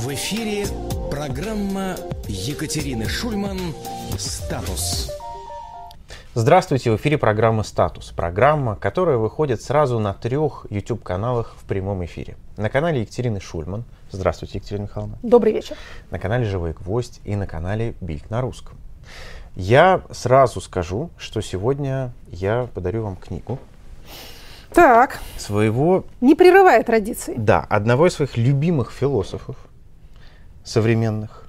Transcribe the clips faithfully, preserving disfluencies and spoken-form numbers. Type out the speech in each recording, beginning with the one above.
В эфире программа Екатерины Шульман «Статус». Здравствуйте, в эфире программа «Статус». Программа, которая выходит сразу на трех YouTube-каналах в прямом эфире. На канале Екатерины Шульман. Здравствуйте, Екатерина Михайловна. Добрый вечер. На канале «Живой гвоздь» и на канале «Бильд на русском». Я сразу скажу, что сегодня я подарю вам книгу. Так. Своего... Не прерывая традиции. Да, одного из своих любимых философов современных.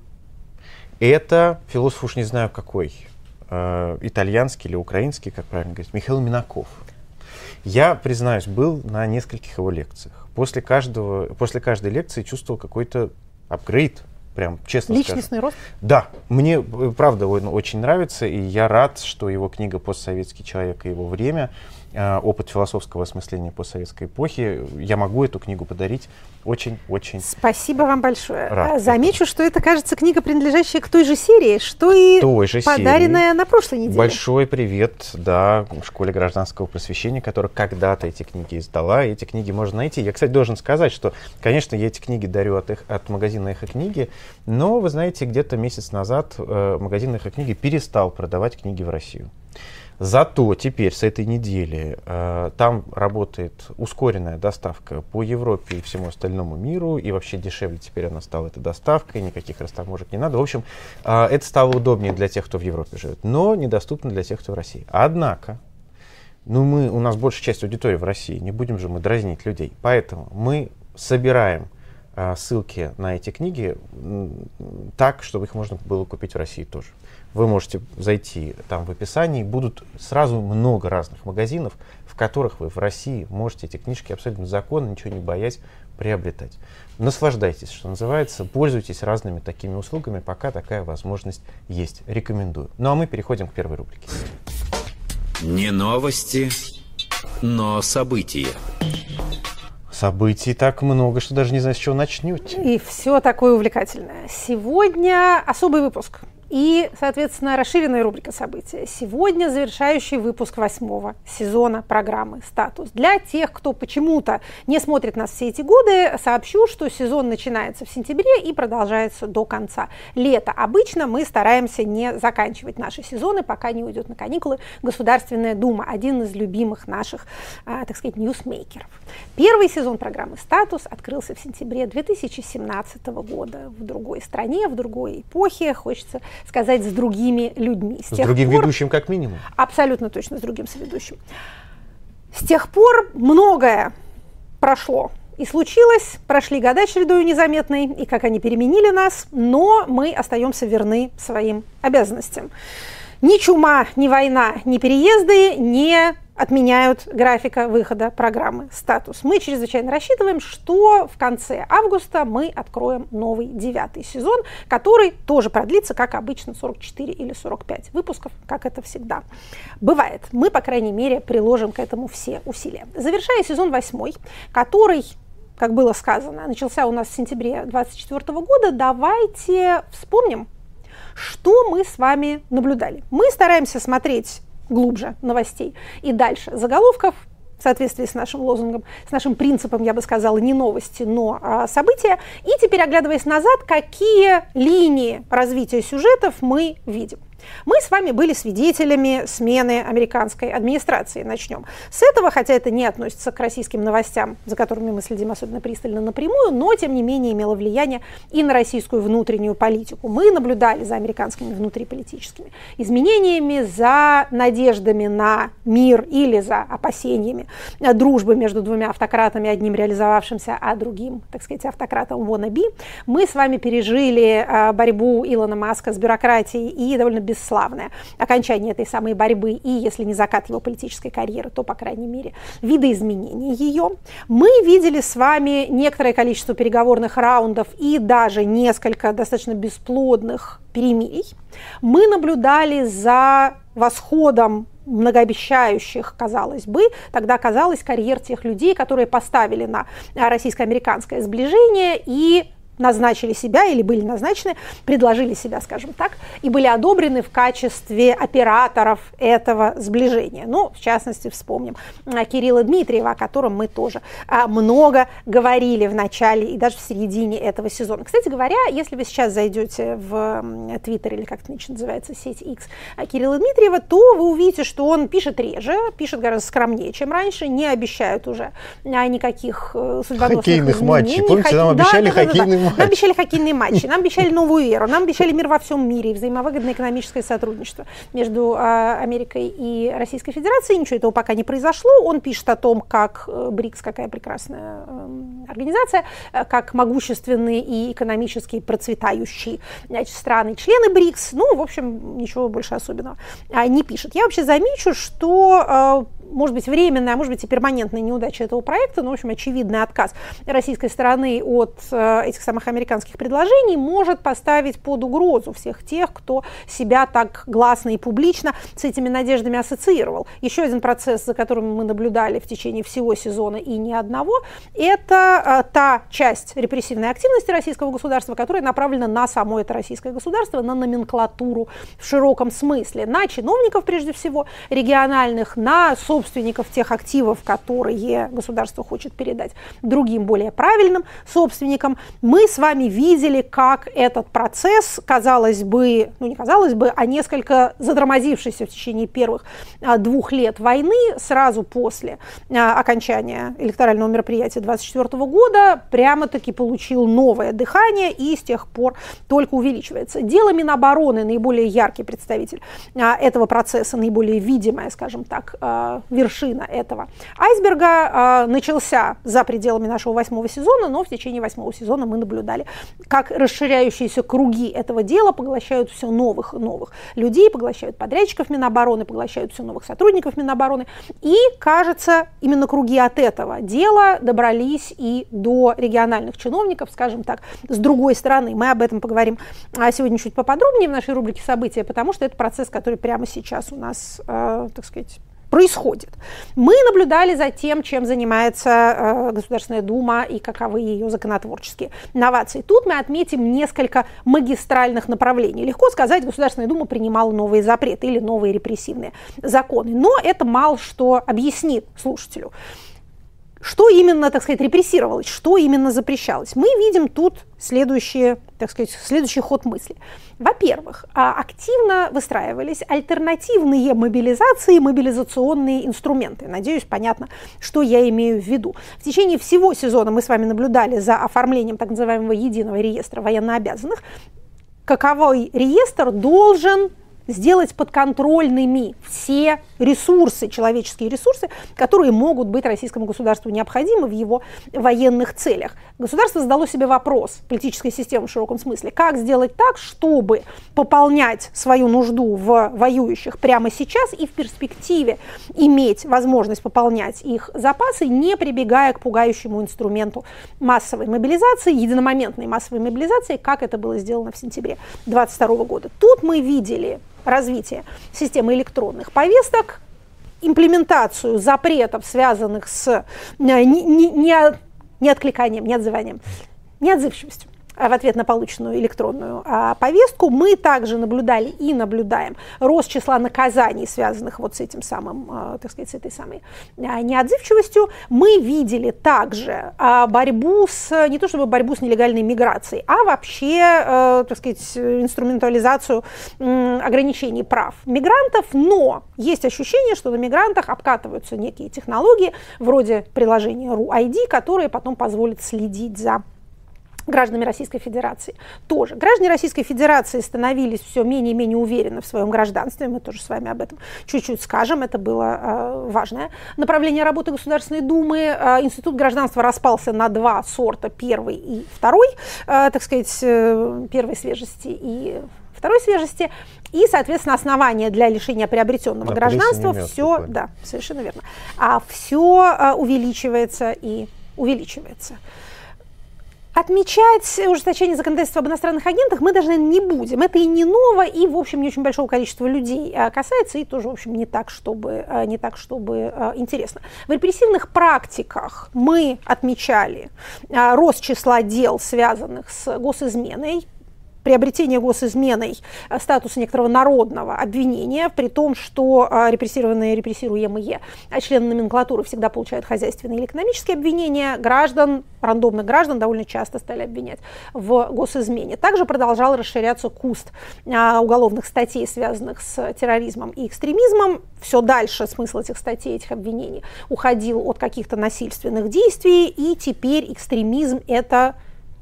Это философ, уж не знаю какой, э, итальянский или украинский, как правильно говорить, Михаил Минаков. Я, признаюсь, был на нескольких его лекциях. После, каждого, после каждой лекции чувствовал какой-то апгрейд, прям честно скажу. Личностный рост? Да, мне, правда, он очень нравится, и я рад, что его книга «Постсоветский человек и его время», опыт философского осмысления постсоветской эпохи, я могу эту книгу подарить очень-очень. Спасибо вам большое. Рад. Замечу, что это, кажется, книга, принадлежащая к той же серии, что и подаренная серии. На прошлой неделе. Большой привет, да, школе гражданского просвещения, которая когда-то эти книги издала. Эти книги можно найти. Я, кстати, должен сказать, что, конечно, я эти книги дарю от, их, от магазина «Эхо книги», но, вы знаете, где-то месяц назад э, магазин «Эхо книги» перестал продавать книги в Россию. Зато теперь с этой недели э, там работает ускоренная доставка по Европе и всему остальному миру, и вообще дешевле теперь она стала, эта доставка, и никаких растаможек не надо. В общем, э, это стало удобнее для тех, кто в Европе живет, но недоступно для тех, кто в России. Однако, ну мы, у нас большая часть аудитории в России, не будем же мы дразнить людей, поэтому мы собираем э, ссылки на эти книги э, так, чтобы их можно было купить в России тоже. Вы можете зайти там в описании, будут сразу много разных магазинов, в которых вы в России можете эти книжки абсолютно законно, ничего не боясь, приобретать. Наслаждайтесь, что называется, пользуйтесь разными такими услугами, пока такая возможность есть. Рекомендую. Ну а мы переходим к первой рубрике. Не новости, но события. Событий так много, что даже не знаю, с чего начнете. И все такое увлекательное. Сегодня особый выпуск. И, соответственно, расширенная рубрика события. Сегодня завершающий выпуск восьмого сезона программы «Статус». Для тех, кто почему-то не смотрит нас все эти годы, сообщу, что сезон начинается в сентябре и продолжается до конца лета. Обычно мы стараемся не заканчивать наши сезоны, пока не уйдет на каникулы Государственная Дума, один из любимых наших, а, так сказать, ньюсмейкеров. Первый сезон программы «Статус» открылся в сентябре две тысячи семнадцатого года в другой стране, в другой эпохе. Хочется сказать, с другими людьми. С, с другим пор, ведущим как минимум? Абсолютно точно, с другим соведущим. С тех пор многое прошло и случилось, прошли года чередою незаметной, и как они переменили нас, но мы остаемся верны своим обязанностям. Ни чума, ни война, ни переезды не отменяют графика выхода программы «Статус». Мы чрезвычайно рассчитываем, что в конце августа мы откроем новый девятый сезон, который тоже продлится, как обычно, сорок четыре или сорок пять выпусков, как это всегда бывает. Мы, по крайней мере, приложим к этому все усилия. Завершая сезон восьмой, который, как было сказано, начался у нас в сентябре двадцать четвёртого года, давайте вспомним, что мы с вами наблюдали. Мы стараемся смотреть глубже новостей и дальше заголовков, в соответствии с нашим лозунгом, с нашим принципом, я бы сказала, не новости, но а, события. И теперь, оглядываясь назад, какие линии развития сюжетов мы видим. Мы с вами были свидетелями смены американской администрации. Начнем с этого, хотя это не относится к российским новостям, за которыми мы следим особенно пристально напрямую, но, тем не менее, имело влияние и на российскую внутреннюю политику. Мы наблюдали за американскими внутриполитическими изменениями, за надеждами на мир или за опасениями дружбы между двумя автократами, одним реализовавшимся, а другим, так сказать, автократом wannabe. Мы с вами пережили борьбу Илона Маска с бюрократией и довольно бесславное окончание этой самой борьбы, и если не закат его политической карьеры, то, по крайней мере, видоизменение ее. Мы видели с вами некоторое количество переговорных раундов и даже несколько достаточно бесплодных перемирий. Мы наблюдали за восходом многообещающих, казалось бы, тогда казалось, карьер тех людей, которые поставили на российско-американское сближение и назначили себя или были назначены, предложили себя, скажем так, и были одобрены в качестве операторов этого сближения. Ну, в частности, вспомним Кирилла Дмитриева, о котором мы тоже много говорили в начале и даже в середине этого сезона. Кстати говоря, если вы сейчас зайдете в Твиттер или как это называется, сеть X Кирилла Дмитриева, то вы увидите, что он пишет реже, пишет гораздо скромнее, чем раньше, не обещают уже никаких судьбоносных хоккейных изменений. матчей. Помните, Хок... нам обещали да, да, хоккейный да, да. матч. Нам обещали хоккейные матчи, нам обещали новую эру, нам обещали мир во всем мире, и взаимовыгодное экономическое сотрудничество между а, Америкой и Российской Федерацией. Ничего этого пока не произошло. Он пишет о том, как БРИКС, какая прекрасная э, организация, как могущественные и экономически процветающие значит, страны, члены БРИКС. Ну, в общем, ничего больше особенного а, не пишет. Я вообще замечу, что э, может быть, временная, а может быть и перманентная неудача этого проекта, но, в общем, очевидный отказ российской стороны от э, этих самых американских предложений может поставить под угрозу всех тех, кто себя так гласно и публично с этими надеждами ассоциировал. Еще один процесс, за которым мы наблюдали в течение всего сезона и ни одного, это э, та часть репрессивной активности российского государства, которая направлена на само это российское государство, на номенклатуру в широком смысле, на чиновников, прежде всего, региональных, на собственников тех активов, которые государство хочет передать другим, более правильным собственникам. Мы с вами видели, как этот процесс, казалось бы, ну не казалось бы, а несколько затормозившийся в течение первых а, двух лет войны, сразу после а, окончания электорального мероприятия двадцать четвёртого года, прямо-таки получил новое дыхание и с тех пор только увеличивается. Дело Минобороны, наиболее яркий представитель а, этого процесса, наиболее видимая, скажем так, а, вершина этого айсберга, э, начался за пределами нашего восьмого сезона, но в течение восьмого сезона мы наблюдали, как расширяющиеся круги этого дела поглощают все новых и новых людей, поглощают подрядчиков Минобороны, поглощают все новых сотрудников Минобороны. И, кажется, именно круги от этого дела добрались и до региональных чиновников, скажем так, с другой стороны. Мы об этом поговорим сегодня чуть поподробнее в нашей рубрике «События», потому что это процесс, который прямо сейчас у нас, э, так сказать, происходит. Мы наблюдали за тем, чем занимается э, Государственная Дума и каковы ее законотворческие новации. Тут мы отметим несколько магистральных направлений. Легко сказать, Государственная Дума принимала новые запреты или новые репрессивные законы, но это мало что объяснит слушателю. Что именно, так сказать, репрессировалось, что именно запрещалось? Мы видим тут следующий, так сказать, следующий ход мысли. Во-первых, активно выстраивались альтернативные мобилизации, мобилизационные инструменты. Надеюсь, понятно, что я имею в виду. В течение всего сезона мы с вами наблюдали за оформлением так называемого единого реестра военнообязанных. Каковой реестр должен сделать подконтрольными все ресурсы, человеческие ресурсы, которые могут быть российскому государству необходимы в его военных целях. Государство задало себе вопрос, политическая система в широком смысле, как сделать так, чтобы пополнять свою нужду в воюющих прямо сейчас и в перспективе иметь возможность пополнять их запасы, не прибегая к пугающему инструменту массовой мобилизации, единомоментной массовой мобилизации, как это было сделано в сентябре две тысячи двадцать второго года. Тут мы видели развитие системы электронных повесток, имплементацию запретов, связанных с не, не, не, не откликанием, не отзыванием, не отзывчивостью в ответ на полученную электронную а, повестку. Мы также наблюдали и наблюдаем рост числа наказаний, связанных вот с этим самым, а, так сказать, с этой самой а, неотзывчивостью. Мы видели также а, борьбу с, не то чтобы борьбу с нелегальной миграцией, а вообще, а, так сказать, инструментализацию м, ограничений прав мигрантов, но есть ощущение, что на мигрантах обкатываются некие технологии, вроде приложения РУ ай ди, которые потом позволят следить за гражданами Российской Федерации тоже. Граждане Российской Федерации становились все менее и менее уверены в своем гражданстве. Мы тоже с вами об этом чуть-чуть скажем. Это было э, важное направление работы Государственной Думы. Э, институт гражданства распался на два сорта, первый и второй, э, так сказать, э, первой свежести и второй свежести. И, соответственно, основания для лишения приобретенного да, гражданства все, да, совершенно верно, а все э, увеличивается и увеличивается. Отмечать ужесточение законодательства об иностранных агентах мы даже, наверное, не будем. Это и не ново, и, в общем, не очень большого количества людей касается, и тоже, в общем, не так, чтобы, не так, чтобы интересно. В репрессивных практиках мы отмечали рост числа дел, связанных с госизменой, приобретение госизменой статуса некоторого народного обвинения, при том, что репрессированные, репрессируемые члены номенклатуры всегда получают хозяйственные или экономические обвинения, граждан, рандомных граждан довольно часто стали обвинять в госизмене. Также продолжал расширяться куст уголовных статей, связанных с терроризмом и экстремизмом. Все дальше смысл этих статей, этих обвинений уходил от каких-то насильственных действий, и теперь экстремизм – это...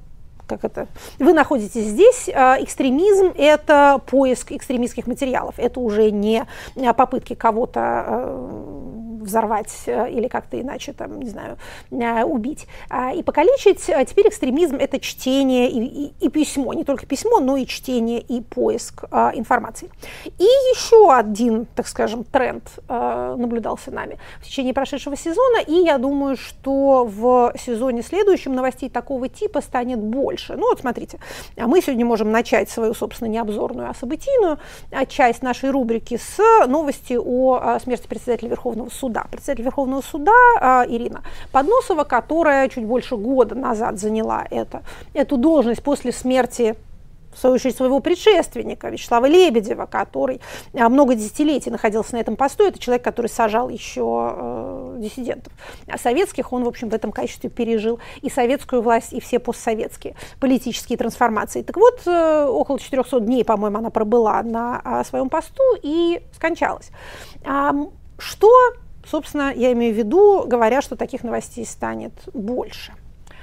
Как это? Вы находитесь здесь, экстремизм – это поиск экстремистских материалов, это уже не попытки кого-то взорвать или как-то иначе, там, не знаю, убить и покалечить. Теперь экстремизм – это чтение и, и, и письмо, не только письмо, но и чтение и поиск информации. И еще один, так скажем, тренд наблюдался нами в течение прошедшего сезона, и я думаю, что в сезоне следующем новостей такого типа станет больше. Ну вот смотрите, мы сегодня можем начать свою, собственно, не обзорную, а событийную часть нашей рубрики с новости о смерти председателя Верховного суда. Председатель Верховного суда Ирина Подносова, которая чуть больше года назад заняла это, эту должность после смерти, в свою очередь, своего предшественника Вячеслава Лебедева, который много десятилетий находился на этом посту. Это человек, который сажал еще э, диссидентов советских. Он, в общем, в этом качестве пережил и советскую власть, и все постсоветские политические трансформации. Так вот, э, около четырехсот дней, по-моему, она пробыла на э, своем посту и скончалась. А, что, собственно, я имею в виду, говоря, что таких новостей станет больше?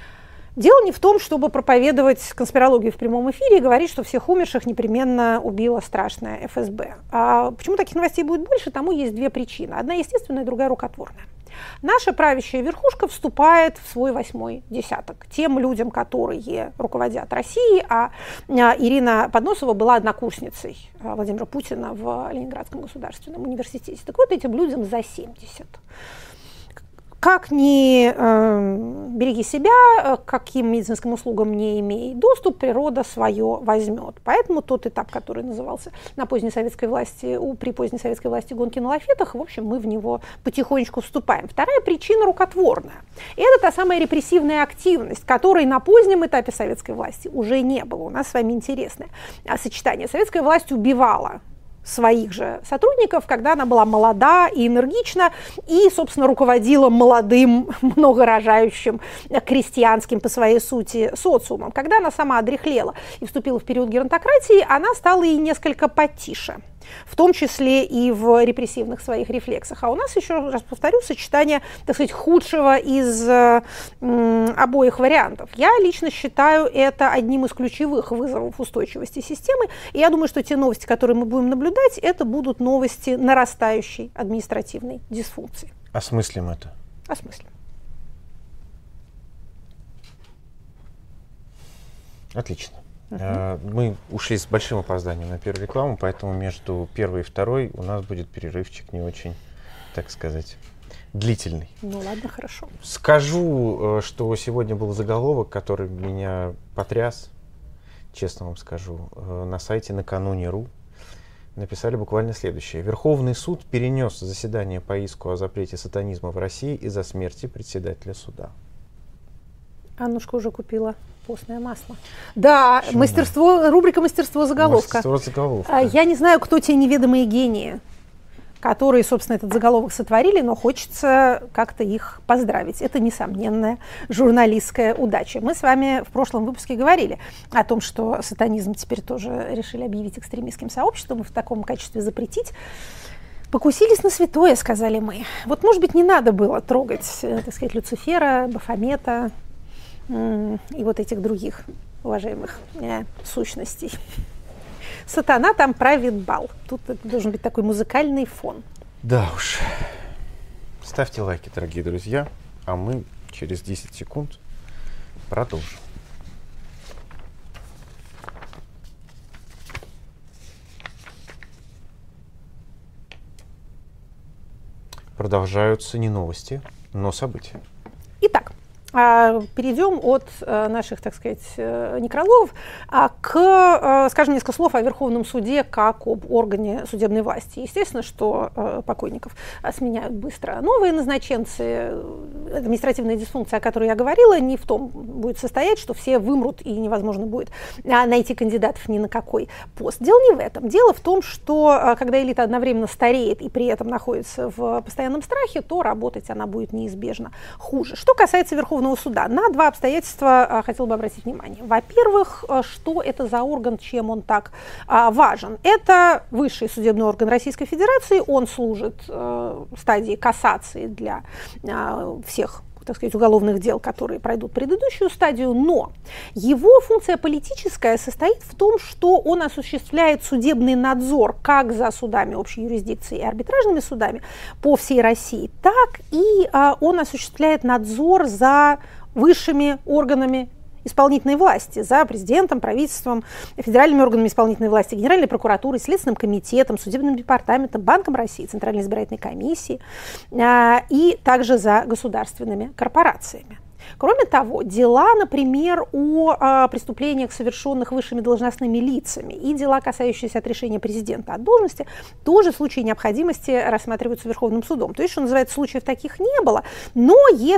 Дело не в том, чтобы проповедовать конспирологию в прямом эфире и говорить, что всех умерших непременно убила страшная эф эс бэ. А почему таких новостей будет больше? Тому есть две причины. Одна естественная, другая рукотворная. Наша правящая верхушка вступает в свой восьмой десяток. Тем людям, которые руководят Россией, а Ирина Подносова была однокурсницей Владимира Путина в Ленинградском государственном университете. Так вот, этим людям за семьдесят. Как ни э, береги себя, к каким медицинским услугам не имей доступ, природа свое возьмет. Поэтому тот этап, который назывался на поздней советской власти, у, при поздней советской власти гонки на лафетах, в общем, мы в него потихонечку вступаем. Вторая причина рукотворная. Это та самая репрессивная активность, которой на позднем этапе советской власти уже не было. У нас с вами интересное сочетание. Советская власть убивала своих же сотрудников, когда она была молода и энергична, и, собственно, руководила молодым, многорожающим, крестьянским по своей сути социумом. Когда она сама одряхлела и вступила в период геронтократии, она стала и несколько потише, в том числе и в репрессивных своих рефлексах. А у нас, еще раз повторю, сочетание, так сказать, худшего из э, обоих вариантов. Я лично считаю это одним из ключевых вызовов устойчивости системы, и я думаю, что те новости, которые мы будем наблюдать, это будут новости нарастающей административной дисфункции. Осмыслим это? Осмыслим. Отлично. Uh-huh. Мы ушли с большим опозданием на первую рекламу, поэтому между первой и второй у нас будет перерывчик не очень, так сказать, длительный. Ну ладно, хорошо. Скажу, что сегодня был заголовок, который меня потряс, честно вам скажу. На сайте накануне точка ру написали буквально следующее. Верховный суд перенес заседание по иску о запрете сатанизма в России из-за смерти председателя суда. Аннушка уже купила постное масло. Да, Почему мастерство, да? Рубрика «Мастерство заголовка». Мастерство заголовка. Я не знаю, кто те неведомые гении, которые, собственно, этот заголовок сотворили, но хочется как-то их поздравить. Это несомненная журналистская удача. Мы с вами в прошлом выпуске говорили о том, что сатанизм теперь тоже решили объявить экстремистским сообществом и в таком качестве запретить. Покусились на святое, сказали мы. Вот, может быть, не надо было трогать, так сказать, Люцифера, Бафомета и вот этих других уважаемых э, сущностей. Сатана там правит бал. Тут должен быть такой музыкальный фон. Да уж. Ставьте лайки, дорогие друзья, а мы через десять секунд продолжим. Продолжаются не новости, но события. Итак, перейдем от наших, так сказать, некрологов к, скажем, несколько слов о Верховном суде как об органе судебной власти. Естественно, что покойников сменяют быстро новые назначенцы. Административная дисфункция, о которой я говорила, не в том будет состоять, что все вымрут и невозможно будет найти кандидатов ни на какой пост. Дело не в этом. Дело в том, что когда элита одновременно стареет и при этом находится в постоянном страхе, то работать она будет неизбежно хуже. Что касается Верховного суда, на два обстоятельства хотела бы обратить внимание. Во-первых, что это за орган, чем он так важен? Это высший судебный орган Российской Федерации, он служит стадии кассации для всех, так сказать, уголовных дел, которые пройдут предыдущую стадию, но его функция политическая состоит в том, что он осуществляет судебный надзор как за судами общей юрисдикции и арбитражными судами по всей России, так и а, он осуществляет надзор за высшими органами исполнительной власти, за президентом, правительством, федеральными органами исполнительной власти, Генеральной прокуратурой, Следственным комитетом, Судебным департаментом, Банком России, Центральной избирательной комиссией а, и также за государственными корпорациями. Кроме того, дела, например, о, о преступлениях, совершенных высшими должностными лицами, и дела, касающиеся отрешения президента от должности, тоже в случае необходимости рассматриваются Верховным судом. То есть, что называется, случаев таких не было, но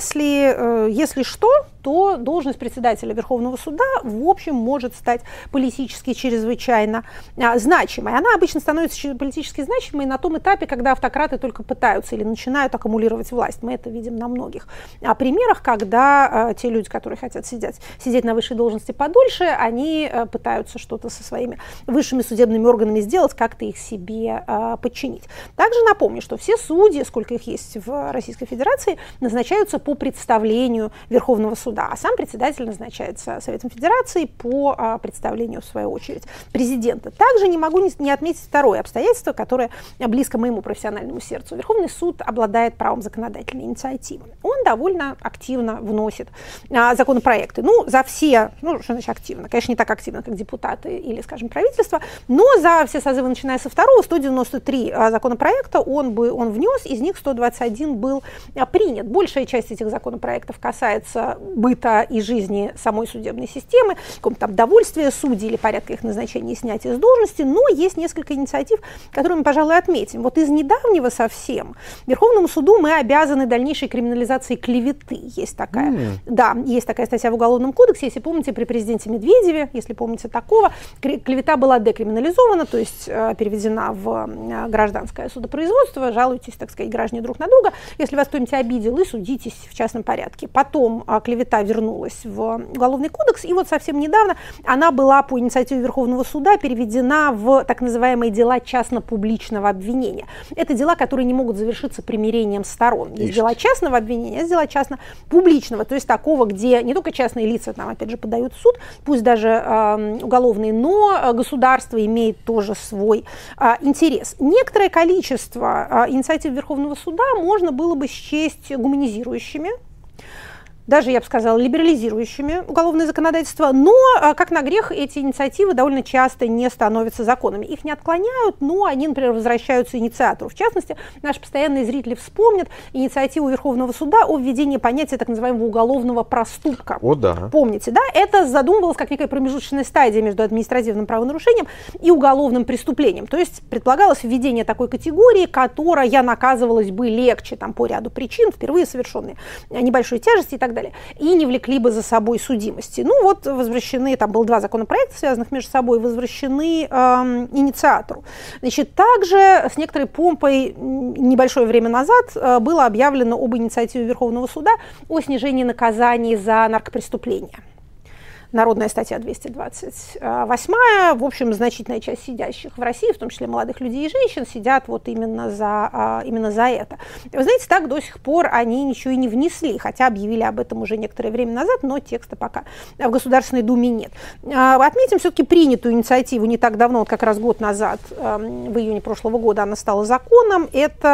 если, если что, то должность председателя Верховного суда, в общем, может стать политически чрезвычайно а, значимой. Она обычно становится политически значимой на том этапе, когда автократы только пытаются или начинают аккумулировать власть. Мы это видим на многих а, примерах, когда а, те люди, которые хотят сидеть, сидеть на высшей должности подольше, они а, пытаются что-то со своими высшими судебными органами сделать, как-то их себе а, подчинить. Также напомню, что все судьи, сколько их есть в Российской Федерации, назначаются по представлению Верховного суда. А сам председатель назначается Советом Федерации по а, представлению, в свою очередь, президента. Также не могу не, не отметить второе обстоятельство, которое близко моему профессиональному сердцу. Верховный суд обладает правом законодательной инициативы. Он довольно активно вносит а, законопроекты. Ну, за все, ну, что значит активно? Конечно, не так активно, как депутаты или, скажем, правительство, но за все созывы, начиная со второго, сто девяносто три а, законопроекта он, бы, он внес, из них сто двадцать один был а, принят. Большая часть этих законопроектов касается быта и жизни самой судебной системы, какого-то там довольствия судей или порядка их назначения и снятия с должности, но есть несколько инициатив, которые мы, пожалуй, отметим. Вот из недавнего совсем Верховному суду мы обязаны дальнейшей криминализации клеветы. Есть такая, mm. да, есть такая статья в Уголовном кодексе, если помните, при президенте Медведеве, если помните такого, клевета была декриминализована, то есть э, переведена в э, гражданское судопроизводство, жалуйтесь, так сказать, граждане друг на друга, если вас кто-нибудь обидел, и судитесь в частном порядке. Потом э, клевета вернулась в Уголовный кодекс, и вот совсем недавно она была по инициативе Верховного суда переведена в так называемые дела частно-публичного обвинения. Это дела, которые не могут завершиться примирением сторон. Есть, есть. дела частного обвинения, есть дела частно-публичного, то есть такого, где не только частные лица, там, опять же, подают в суд, пусть даже э, уголовные, но государство имеет тоже свой э, интерес. Некоторое количество э, инициатив Верховного суда можно было бы счесть гуманизирующими, даже, я бы сказала, либерализирующими уголовное законодательство, но, как на грех, эти инициативы довольно часто не становятся законами. Их не отклоняют, но они, например, возвращаются инициатору. В частности, наши постоянные зрители вспомнят инициативу Верховного суда о введении понятия так называемого уголовного проступка. О, да. Помните, да? Это задумывалось как некая промежуточная стадия между административным правонарушением и уголовным преступлением. То есть предполагалось введение такой категории, которая наказывалась бы легче там, по ряду причин, впервые совершенные небольшой тяжести и так далее, и не влекли бы за собой судимости. Ну вот возвращены, там было два законопроекта, связанных между собой, возвращены э, инициатору. Значит, также с некоторой помпой небольшое время назад э, было объявлено об инициативе Верховного суда о снижении наказаний за наркопреступления. Народная статья двести двадцать восемь. В общем, значительная часть сидящих в России, в том числе молодых людей и женщин, сидят вот именно за, именно за это. Вы знаете, так до сих пор они ничего и не внесли, хотя объявили об этом уже некоторое время назад, но текста пока в Государственной Думе нет. Отметим все-таки принятую инициативу не так давно, вот как раз год назад, в июне прошлого года она стала законом.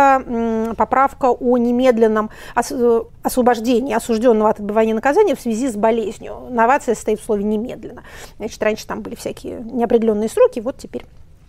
Это поправка о немедленном освобождении осужденного от отбывания наказания в связи с болезнью. Новация состоит в слове «немедленно». Значит, раньше там были всякие неопределенные сроки, вот теперь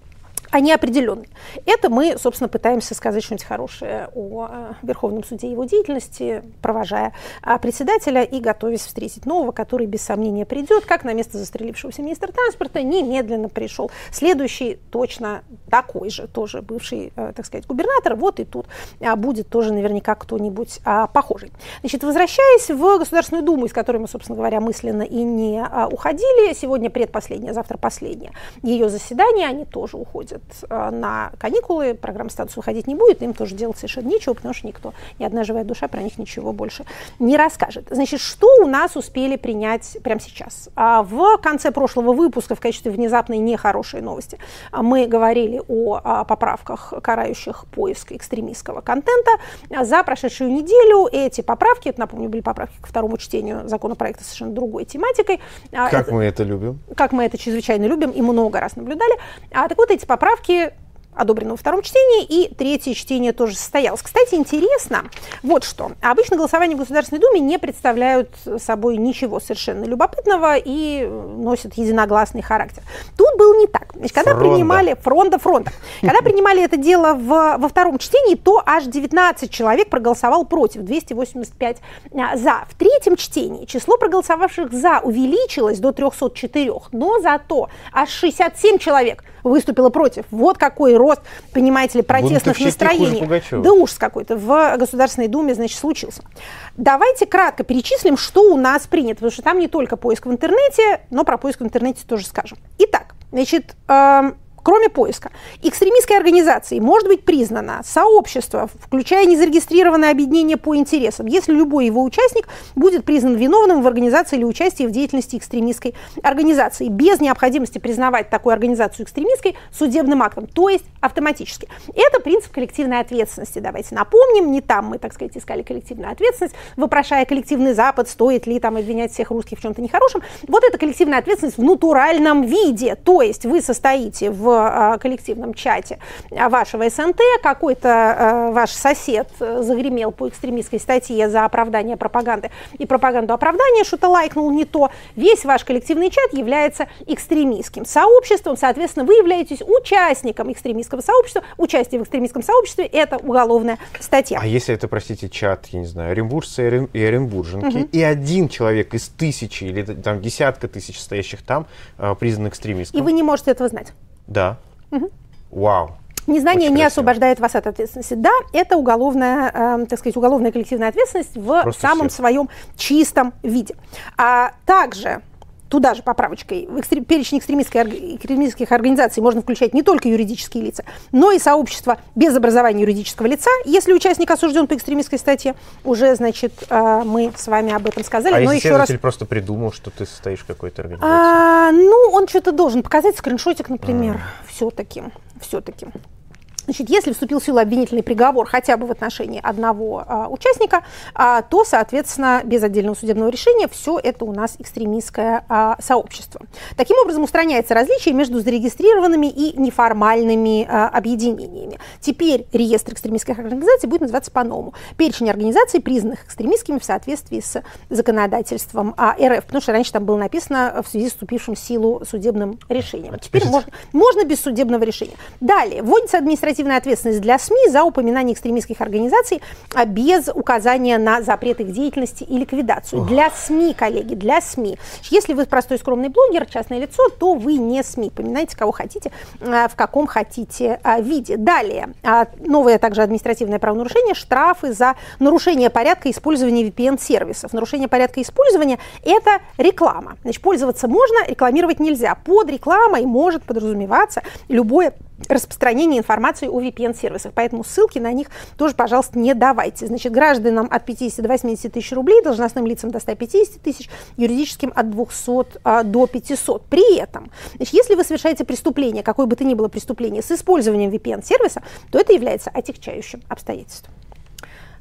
они определенные. Это мы, собственно, пытаемся сказать что-нибудь хорошее о э, Верховном суде и его деятельности, провожая э, председателя и готовясь встретить нового, который без сомнения придет, как на место застрелившегося министра транспорта немедленно пришел следующий, точно такой же, тоже бывший, э, так сказать, губернатор, вот и тут э, будет тоже наверняка кто-нибудь э, похожий. Значит, возвращаясь в Государственную Думу, из которой мы, собственно говоря, мысленно и не э, уходили, сегодня предпоследнее, завтра последнее ее заседание, они тоже уходят на каникулы, программа «Статус» выходить не будет, им тоже делать совершенно нечего, потому что никто, ни одна живая душа про них ничего больше не расскажет. Значит, что у нас успели принять прямо сейчас? В конце прошлого выпуска в качестве внезапной нехорошей новости мы говорили о поправках, карающих поиск экстремистского контента. За прошедшую неделю эти поправки, это, напомню, были поправки ко второму чтению законопроекта с совершенно другой тематикой. Как это, мы это любим. Как мы это чрезвычайно любим и много раз наблюдали. А, так вот, эти поправки одобрено во втором чтении, и третье чтение тоже состоялось. Кстати, интересно, вот что. Обычно голосования в Государственной Думе не представляют собой ничего совершенно любопытного и носят единогласный характер. Тут было не так. Значит, когда фронта. принимали фронта фронта, когда принимали это дело в, во втором чтении, то аж девятнадцать человек проголосовало против, двести восемьдесят пять за. В третьем чтении число проголосовавших за увеличилось до трехсот четырёх, но зато аж шестьдесят семь человек выступило против. Вот какой рост, понимаете ли, протестных настроений. Да ужас какой-то в Государственной Думе, значит, случился. Давайте кратко перечислим, что у нас принято, потому что там не только поиск в интернете, но про поиск в интернете тоже скажем. Итак, значит, э, кроме поиска, экстремистской организацией может быть признано сообщество, включая незарегистрированное объединение по интересам, если любой его участник будет признан виновным в организации или участии в деятельности экстремистской организации, без необходимости признавать такую организацию экстремистской судебным актом, то есть автоматически. Это принцип коллективной ответственности. Давайте напомним, не там мы, так сказать, искали коллективную ответственность, вопрошая коллективный Запад, стоит ли там обвинять всех русских в чем-то нехорошем. Вот это коллективная ответственность в натуральном виде, то есть вы состоите в в коллективном чате вашего СНТ, какой-то э, ваш сосед загремел по экстремистской статье за оправдание пропаганды и пропаганду оправдания, что-то лайкнул не то, весь ваш коллективный чат является экстремистским сообществом, соответственно, вы являетесь участником экстремистского сообщества, участие в экстремистском сообществе – это уголовная статья. А если это, простите, чат, я не знаю, оренбуржцы и оренбурженки, угу. и один человек из тысячи или там десятка тысяч стоящих там признан экстремистом? И вы не можете этого знать. Да. Угу. Вау. Незнание Очень не красиво. Освобождает вас от ответственности. Да, это уголовная, э, так сказать, уголовная коллективная ответственность в Просто самом всех. своем чистом виде. А также туда же поправочкой в экстрем, перечень экстремистских организаций можно включать не только юридические лица, но и сообщество без образования юридического лица. Если участник осужден по экстремистской статье, уже, значит, мы с вами об этом сказали. А но если еще следователь раз... просто придумал, что ты состоишь в какой-то организации? А, ну, он что-то должен показать, скриншотик, например, а. все-таки, все-таки. Значит, если вступил в силу обвинительный приговор хотя бы в отношении одного а, участника, а, то, соответственно, без отдельного судебного решения все это у нас экстремистское а, сообщество. Таким образом, устраняется различие между зарегистрированными и неформальными а, объединениями. Теперь реестр экстремистских организаций будет называться по-новому. Перечень организаций, признанных экстремистскими в соответствии с законодательством а, РФ, потому что раньше там было написано в связи с вступившим в силу судебным решением. А теперь можно, можно без судебного решения. Далее, вводится административная ответственность для СМИ за упоминание экстремистских организаций без указания на запрет их деятельности и ликвидацию. Ох. Для СМИ, коллеги, для СМИ. Если вы простой скромный блогер, частное лицо, то вы не СМИ. Поминайте, кого хотите, в каком хотите виде. Далее, новое также административное правонарушение, штрафы за нарушение порядка использования ви пи эн-сервисов. Нарушение порядка использования – это реклама. Значит, пользоваться можно, рекламировать нельзя. Под рекламой может подразумеваться любое распространение информации о ви пи эн-сервисах, поэтому ссылки на них тоже, пожалуйста, не давайте. Значит, гражданам от пятидесяти до восьмидесяти тысяч рублей, должностным лицам до ста пятидесяти тысяч, юридическим от двухсот а, до пятисот. При этом, значит, если вы совершаете преступление, какое бы то ни было преступление, с использованием ви пи эн-сервиса, то это является отягчающим обстоятельством.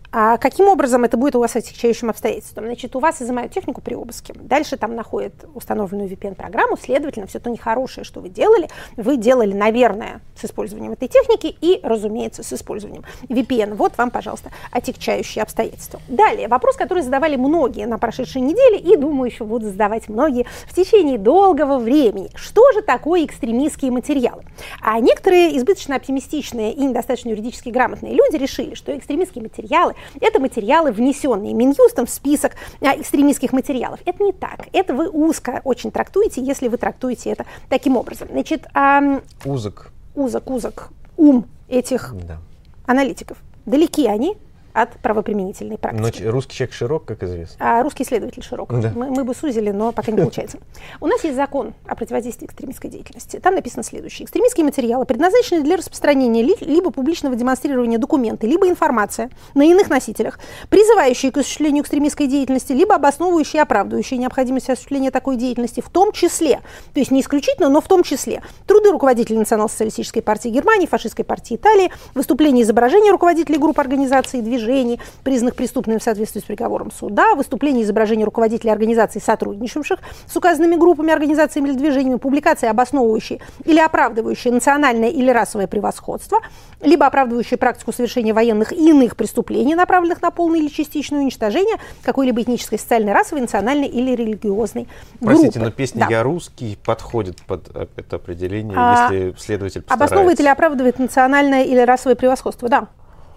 А каким образом это будет у вас отягчающим обстоятельством? Значит, у вас изымают технику при обыске, дальше там находят установленную ви пи эн-программу, следовательно, все то нехорошее, что вы делали, вы делали, наверное, с использованием этой техники и, разумеется, с использованием ви пи эн. Вот вам, пожалуйста, отягчающие обстоятельства. Далее, вопрос, который задавали многие на прошедшей неделе и, думаю, еще будут задавать многие в течение долгого времени. Что же такое экстремистские материалы? А некоторые избыточно оптимистичные и недостаточно юридически грамотные люди решили, что экстремистские материалы — это материалы, внесенные Минюстом в список а, экстремистских материалов. Это не так. Это вы узко очень трактуете, если вы трактуете это таким образом. Значит, а, узок. Узок, узок. Ум этих да. аналитиков. Далеки они от правоприменительной практики. Но русский человек широк, как известно. А русский следователь широк. Да. Мы, мы бы сузили, но пока не получается. У нас есть закон о противодействии экстремистской деятельности. Там написано следующее. Экстремистские материалы предназначены для распространения ли, либо публичного демонстрирования документа, либо информация на иных носителях, призывающие к осуществлению экстремистской деятельности, либо обосновывающие и оправдывающие необходимость осуществления такой деятельности, в том числе, то есть не исключительно, но в том числе, труды руководителей Национал-социалистической партии Германии, фашистской партии Италии, выступления и изображения руководителей групп организаций и движений, признанных преступными в соответствии с приговором суда, выступления и изображения руководителей организаций, сотрудничавших с указанными группами, организациями или движениями, публикации, обосновывающие или оправдывающие национальное или расовое превосходство, либо оправдывающие практику совершения военных и иных преступлений, направленных на полное или частичное уничтожение какой-либо этнической, социальной, расовой, национальной или религиозной группы. Простите, но песня да. «Я русский» подходит под это определение, а, если следователь постарается. Обосновывает или оправдывает национальное или расовое превосходство, да.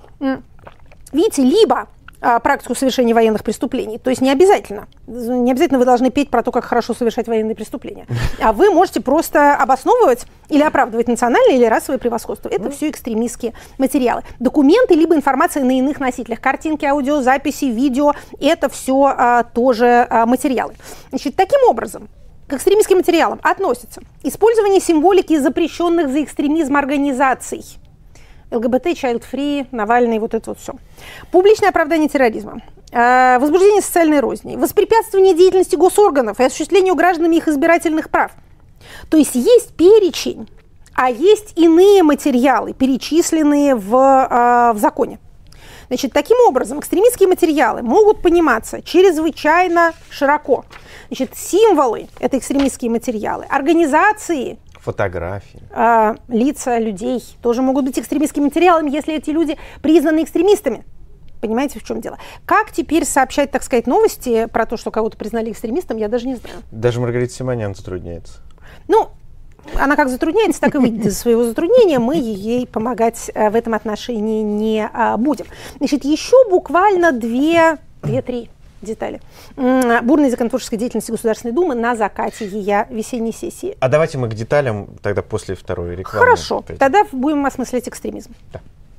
Видите, либо а, практику совершения военных преступлений, то есть не обязательно, не обязательно вы должны петь про то, как хорошо совершать военные преступления, а вы можете просто обосновывать или оправдывать национальное или расовое превосходство. Это mm. все экстремистские материалы. Документы, либо информация на иных носителях, картинки, аудиозаписи, видео, это все а, тоже а, материалы. Значит, таким образом, к экстремистским материалам относятся использование символики запрещенных за экстремизм организаций, ЛГБТ, Child Free, Навальный, вот это вот все. Публичное оправдание терроризма, э, возбуждение социальной розни, воспрепятствование деятельности госорганов и осуществлению гражданами их избирательных прав. То есть есть перечень, а есть иные материалы, перечисленные в, э, в законе. Значит, таким образом, экстремистские материалы могут пониматься чрезвычайно широко. Значит, символы – это экстремистские материалы, организации – фотографии. Э, лица людей тоже могут быть экстремистскими материалами, если эти люди признаны экстремистами. Понимаете, в чем дело? Как теперь сообщать, так сказать, новости про то, что кого-то признали экстремистом, я даже не знаю. Даже Маргарита Симонян затрудняется. Ну, она как затрудняется, так и выйдет из своего затруднения. Мы ей помогать в этом отношении не будем. Значит, еще буквально две, две-три детали. Бурной законотворческой деятельности Государственной Думы на закате ее весенней сессии. А давайте мы к деталям тогда после второй рекламы. Хорошо, пойдем. Тогда будем осмыслять экстремизм. Да.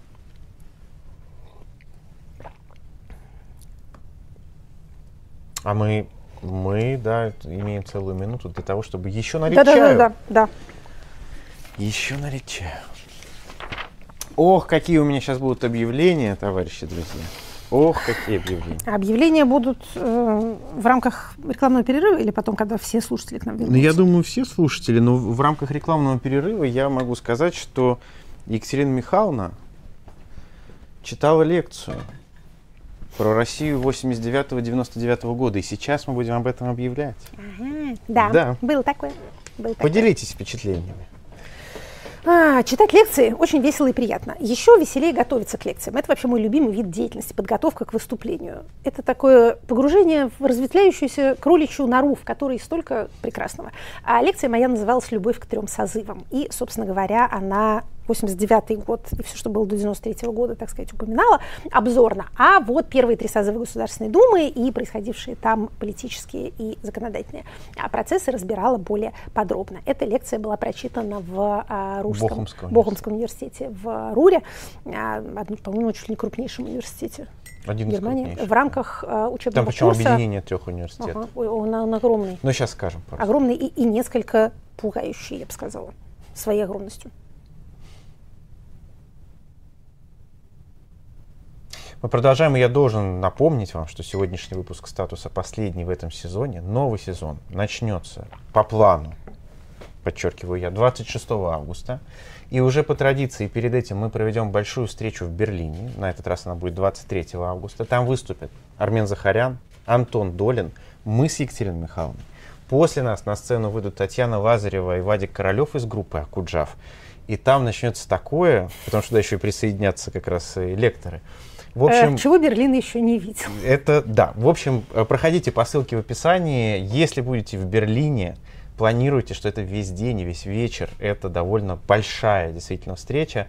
А мы, мы, да, имеем целую минуту для того, чтобы еще налить да, чаю. Да, да, да, да. Еще налить чаю. Ох, какие у меня сейчас будут объявления, товарищи, друзья. Ох, какие объявления. Объявления будут э, в рамках рекламного перерыва или потом, когда все слушатели к нам вернутся? Ну, я думаю, все слушатели, но в рамках рекламного перерыва я могу сказать, что Екатерина Михайловна читала лекцию про Россию восемьдесят девятого — девяносто девятого года, и сейчас мы будем об этом объявлять. Ага, да, да, было такое. Было Поделитесь такое. впечатлениями. А, читать лекции очень весело и приятно. Еще веселее готовиться к лекциям. Это вообще мой любимый вид деятельности, подготовка к выступлению. Это такое погружение в разветвляющуюся кроличью нору, в которой столько прекрасного. А лекция моя называлась «Любовь к трем созывам». И, собственно говоря, она восемьдесят девятый год и все, что было до девяносто третьего года, так сказать, упоминала обзорно. А вот первые три созыва Государственной Думы и происходившие там политические и законодательные процессы разбирала более подробно. Эта лекция была прочитана в а, Русском, Бохумском, Бохумском университете в Руре, а, по-моему, чуть ли не крупнейшем университете Один Германии, в рамках а, учебного Там причем курса. объединение трех университетов. Ага, он, он огромный. Но сейчас скажем. Просто. Огромный и, и несколько пугающий, я бы сказала, своей огромностью. Мы продолжаем, и я должен напомнить вам, что сегодняшний выпуск «Статуса» последний в этом сезоне. Новый сезон начнется по плану подчеркиваю я, двадцать шестого августа. И уже по традиции перед этим мы проведем большую встречу в Берлине. На этот раз она будет двадцать третьего августа. Там выступят Армен Захарян, Антон Долин, мы с Екатериной Михайловной. После нас на сцену выйдут Татьяна Лазарева и Вадик Королев из группы Акуджав. И там начнется такое, потому что туда еще и присоединятся как раз и лекторы. В общем, э, чего Берлин еще не видел. Это, да. В общем, проходите по ссылке в описании. Если будете в Берлине, планируйте, что это весь день и весь вечер. Это довольно большая действительно встреча.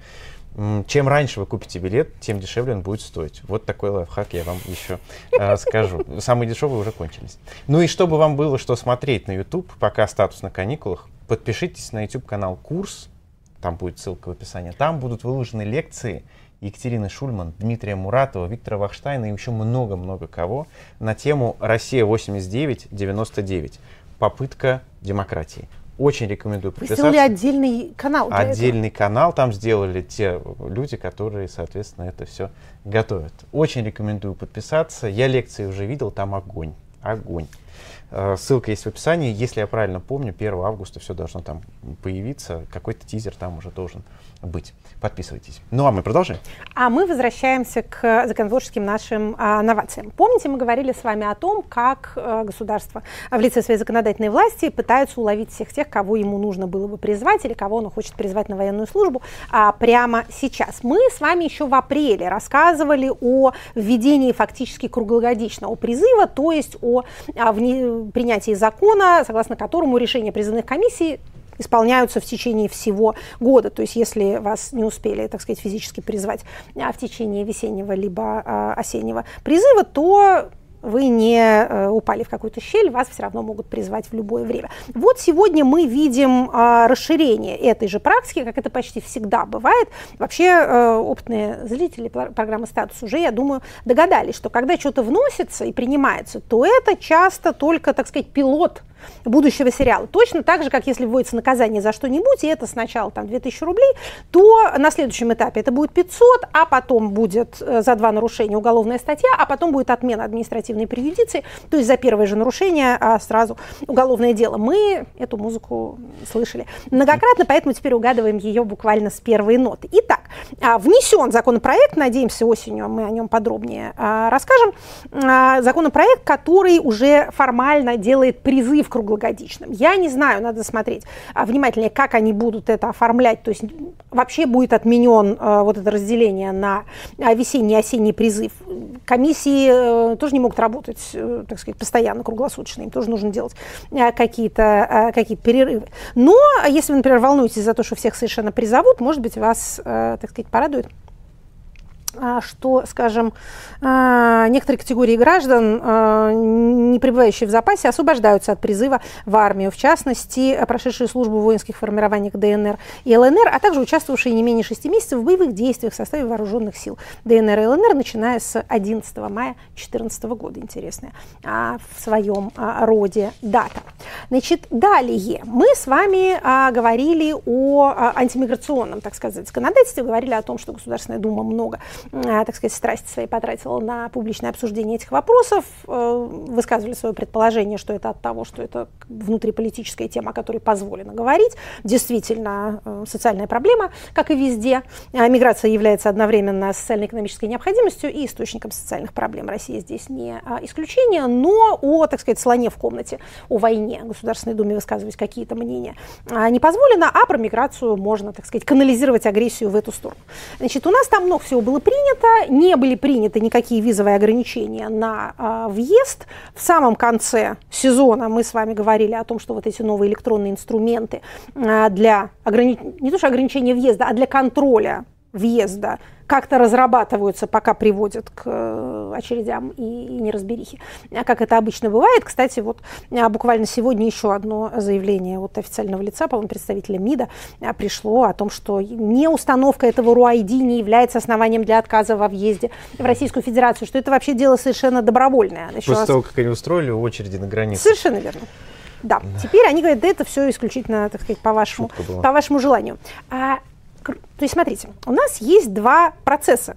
Чем раньше вы купите билет, тем дешевле он будет стоить. Вот такой лайфхак я вам еще э, скажу. Самые дешевые уже кончились. Ну и чтобы вам было что смотреть на YouTube, пока статус на каникулах, подпишитесь на YouTube-канал «Курс». Там будет ссылка в описании. Там будут выложены лекции Екатерины Шульман, Дмитрия Муратова, Виктора Вахштайна и еще много-много кого на тему «Россия восемьдесят девять девяносто девять. Попытка демократии». Очень рекомендую подписаться. Вы сделали отдельный канал для Отдельный этого. канал там сделали те люди, которые, соответственно, это все готовят. Очень рекомендую подписаться. Я лекции уже видел, там огонь. Огонь. Ссылка есть в описании. Если я правильно помню, первого августа все должно там появиться. Какой-то тизер там уже должен быть. Подписывайтесь. Ну а мы продолжаем. А мы возвращаемся к законотворческим нашим а, новациям. Помните, мы говорили с вами о том, как а, государство в лице своей законодательной власти пытается уловить всех тех, кого ему нужно было бы призвать или кого он хочет призвать на военную службу а, прямо сейчас. Мы с вами еще в апреле рассказывали о введении фактически круглогодичного призыва, то есть о а, вне, принятии закона, согласно которому решения призывных комиссий исполняются в течение всего года. То есть если вас не успели, так сказать, физически призвать а, в течение весеннего либо а, осеннего призыва, то вы не э, упали в какую-то щель, вас все равно могут призвать в любое время. Вот сегодня мы видим э, расширение этой же практики, как это почти всегда бывает. Вообще э, опытные зрители программы «Статус» уже, я думаю, догадались, что когда что-то вносится и принимается, то это часто только, так сказать, пилот будущего сериала. Точно так же, как если вводится наказание за что-нибудь, и это сначала там две тысячи рублей, то на следующем этапе это будет пятьсот, а потом будет за два нарушения уголовная статья, а потом будет отмена административной преюдиции, то есть за первое же нарушение а сразу уголовное дело. Мы эту музыку слышали многократно, поэтому теперь угадываем ее буквально с первой ноты. Итак, внесен законопроект, надеемся, осенью мы о нем подробнее расскажем, законопроект, который уже формально делает призыв круглогодичным. Я не знаю, надо смотреть а, внимательнее, как они будут это оформлять. То есть вообще будет отменен а, вот это разделение на а, весенний и осенний призыв. Комиссии а, тоже не могут работать, а, так сказать, постоянно, круглосуточно. Им тоже нужно делать а, какие-то, а, какие-то перерывы. Но если вы, например, волнуетесь за то, что всех совершенно призовут, может быть, вас, а, так сказать, порадует, что, скажем, некоторые категории граждан, не пребывающие в запасе, освобождаются от призыва в армию, в частности, прошедшие службу в воинских формированиях ДНР и ЛНР, а также участвовавшие не менее шести месяцев в боевых действиях в составе вооруженных сил ДНР и ЛНР, начиная с одиннадцатого мая две тысячи четырнадцатого года. Интересная в своем роде дата. Значит, далее мы с вами говорили о антимиграционном, так сказать, законодательстве, говорили о том, что Государственная Дума много, так сказать, страсти своей потратила на публичное обсуждение этих вопросов, высказывали свое предположение, что это от того, что это внутриполитическая тема, о которой позволено говорить. Действительно, социальная проблема, как и везде. Миграция является одновременно социально-экономической необходимостью и источником социальных проблем. Россия здесь не исключение, но о, так сказать, слоне в комнате, о войне Государственной Думе высказывать какие-то мнения не позволено, а про миграцию можно, так сказать, канализировать агрессию в эту сторону. Значит, у нас там много всего было принято. Не были приняты никакие визовые ограничения на а, въезд. В самом конце сезона мы с вами говорили о том, что вот эти новые электронные инструменты а, для ограни... не то что ограничения въезда, а для контроля въезда как-то разрабатываются, пока приводят к очередям и, и неразберихе, как это обычно бывает. Кстати, вот буквально сегодня еще одно заявление от официального лица, по-моему, представителя МИДа, пришло о том, что не установка этого РУ-ай ди не является основанием для отказа во въезде в Российскую Федерацию, что это вообще дело совершенно добровольное. Еще После раз... того, как они устроили очереди на границе. Совершенно верно. Да. да. Теперь они говорят, да это все исключительно, так сказать, по вашему, по вашему желанию. А, то есть, смотрите, у нас есть два процесса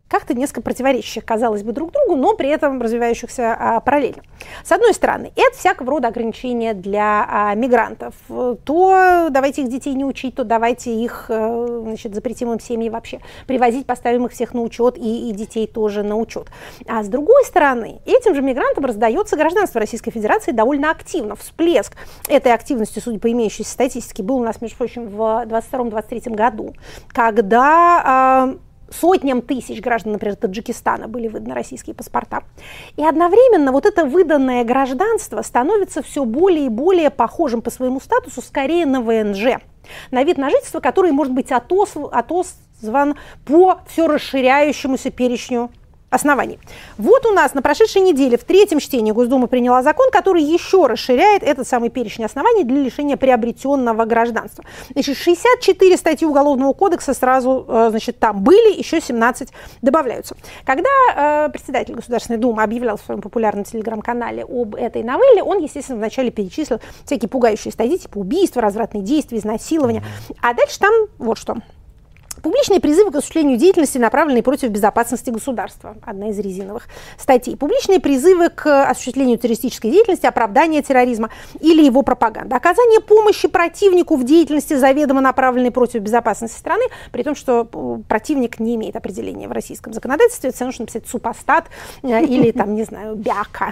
как-то несколько противоречащих, казалось бы, друг другу, но при этом развивающихся а, параллельно. С одной стороны, это всякого рода ограничения для а, мигрантов. То давайте их детей не учить, то давайте их, а, значит, запретим им семьи вообще привозить, поставим их всех на учет и, и детей тоже на учет. А с другой стороны, этим же мигрантам раздается гражданство Российской Федерации довольно активно. Всплеск этой активности, судя по имеющейся статистике, был у нас, между прочим, в двадцать втором — двадцать третьем году, когда а, сотням тысяч граждан, например, Таджикистана были выданы российские паспорта. И одновременно вот это выданное гражданство становится все более и более похожим по своему статусу скорее на вэ эн жэ, на вид на жительство, который может быть отозван, отозван по все расширяющемуся перечню оснований. Вот у нас на прошедшей неделе в третьем чтении Госдума приняла закон, который еще расширяет этот самый перечень оснований для лишения приобретенного гражданства. Значит, шестьдесят четыре статьи Уголовного кодекса сразу, значит, там были, еще семнадцать добавляются. Когда э, председатель Государственной Думы объявлял в своем популярном телеграм-канале об этой новелле, он, естественно, вначале перечислил всякие пугающие статьи, типа убийства, развратные действия, изнасилования. А дальше там вот что. Публичные призывы к осуществлению деятельности, направленные против безопасности государства. Одна из резиновых статей. Публичные призывы к осуществлению террористической деятельности, оправдания терроризма или его пропаганды. Оказание помощи противнику в деятельности, заведомо направленной против безопасности страны, при том, что противник не имеет определения в российском законодательстве. Это нужно написать супостат или, там, не знаю, бяка.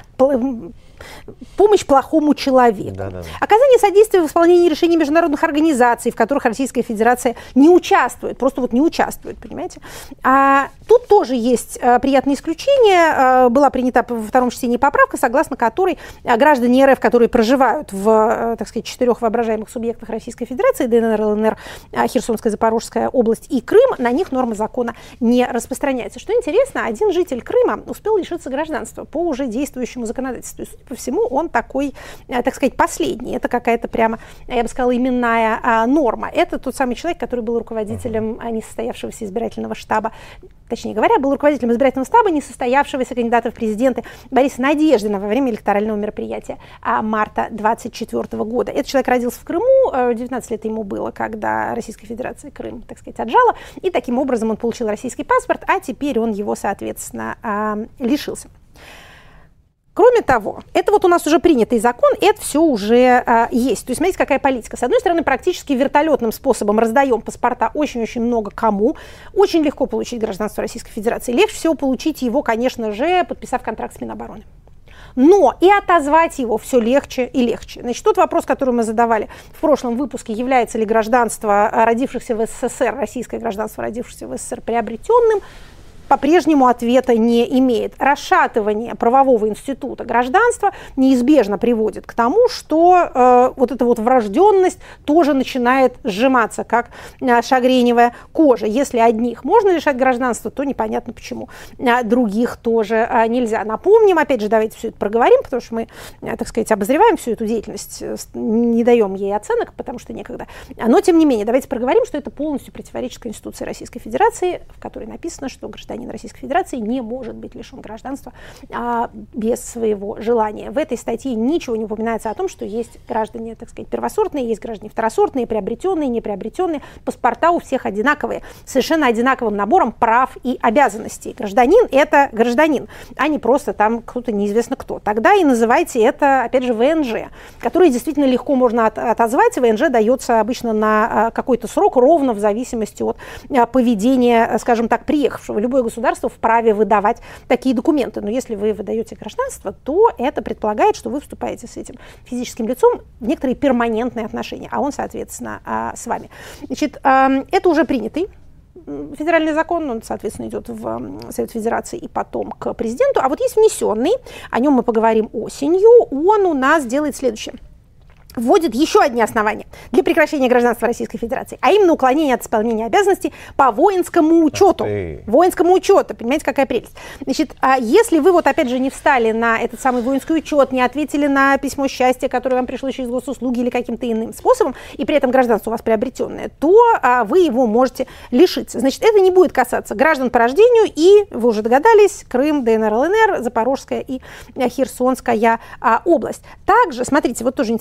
Помощь плохому человеку. Да, да, да. Оказание содействия в исполнении решений международных организаций, в которых Российская Федерация не участвует, просто вот не участвует, понимаете. А тут тоже есть а, приятное исключение. А, была принята во втором чтении поправка, согласно которой а, граждане эр эф, которые проживают в, а, так сказать, четырех воображаемых субъектах Российской Федерации, дэ эн эр, эл эн эр, а, Херсонская, Запорожская область и Крым, на них норма закона не распространяется. Что интересно, один житель Крыма успел лишиться гражданства по уже действующему законодательству. По всему он такой, так сказать, последний. Это какая-то прямо, я бы сказала, именная а, норма. Это тот самый человек, который был руководителем а, несостоявшегося избирательного штаба, точнее говоря, был руководителем избирательного штаба несостоявшегося кандидата в президенты Бориса Надеждина во время электорального мероприятия а, марта двадцать четвёртого года. Этот человек родился в Крыму, девятнадцать лет ему было, когда Российская Федерация Крым, так сказать, отжала, и таким образом он получил российский паспорт, а теперь он его, соответственно, а, лишился. Кроме того, это вот у нас уже принятый закон, это все уже а, есть. То есть смотрите, какая политика. С одной стороны, практически вертолетным способом раздаем паспорта очень-очень много кому. Очень легко получить гражданство Российской Федерации. Легче всего получить его, конечно же, подписав контракт с Минобороны. Но и отозвать его все легче и легче. Значит, тот вопрос, который мы задавали в прошлом выпуске, является ли гражданство родившихся в эс эс эс эр, российское гражданство родившихся в эс эс эс эр, приобретенным, по-прежнему ответа не имеет. Расшатывание правового института гражданства неизбежно приводит к тому, что э, вот эта вот врожденность тоже начинает сжиматься, как э, шагреневая кожа. Если одних можно лишать гражданства, то непонятно почему а других тоже э, нельзя. Напомним, опять же, давайте все это проговорим, потому что мы, э, так сказать, обозреваем всю эту деятельность, э, не даем ей оценок, потому что некогда. Но, тем не менее, давайте проговорим, что это полностью противоречит Конституции Российской Федерации, в которой написано, что гражданин Российской Федерации не может быть лишен гражданства а, без своего желания. В этой статье ничего не упоминается о том, что есть граждане, так сказать, первосортные, есть граждане второсортные, приобретенные, неприобретенные. Паспорта у всех одинаковые, совершенно одинаковым набором прав и обязанностей. Гражданин – это гражданин, а не просто там кто-то неизвестно кто. Тогда и называйте это, опять же, вэ эн жэ, который действительно легко можно от, отозвать. вэ эн жэ дается обычно на а, какой-то срок, ровно в зависимости от а, поведения, скажем так, приехавшего. Любое государство вправе выдавать такие документы. Но если вы выдаете гражданство, то это предполагает, что вы вступаете с этим физическим лицом в некоторые перманентные отношения, а он, соответственно, с вами. Значит, это уже принятый федеральный закон, он, соответственно, идет в Совет Федерации и потом к президенту. А вот есть внесенный, о нем мы поговорим осенью, он у нас делает следующее. Вводит еще одни основания для прекращения гражданства Российской Федерации, а именно уклонение от исполнения обязанностей по воинскому учету. Воинскому учету, понимаете, какая прелесть. Значит, а если вы вот опять же не встали на этот самый воинский учет, не ответили на письмо счастья, которое вам пришло через госуслуги или каким-то иным способом, и при этом гражданство у вас приобретенное, то а, вы его можете лишиться. Значит, это не будет касаться граждан по рождению и, вы уже догадались, Крым, дэ эн эр, эл эн эр, Запорожская и Херсонская а, область. Также, смотрите, вот тоже интересное исключение.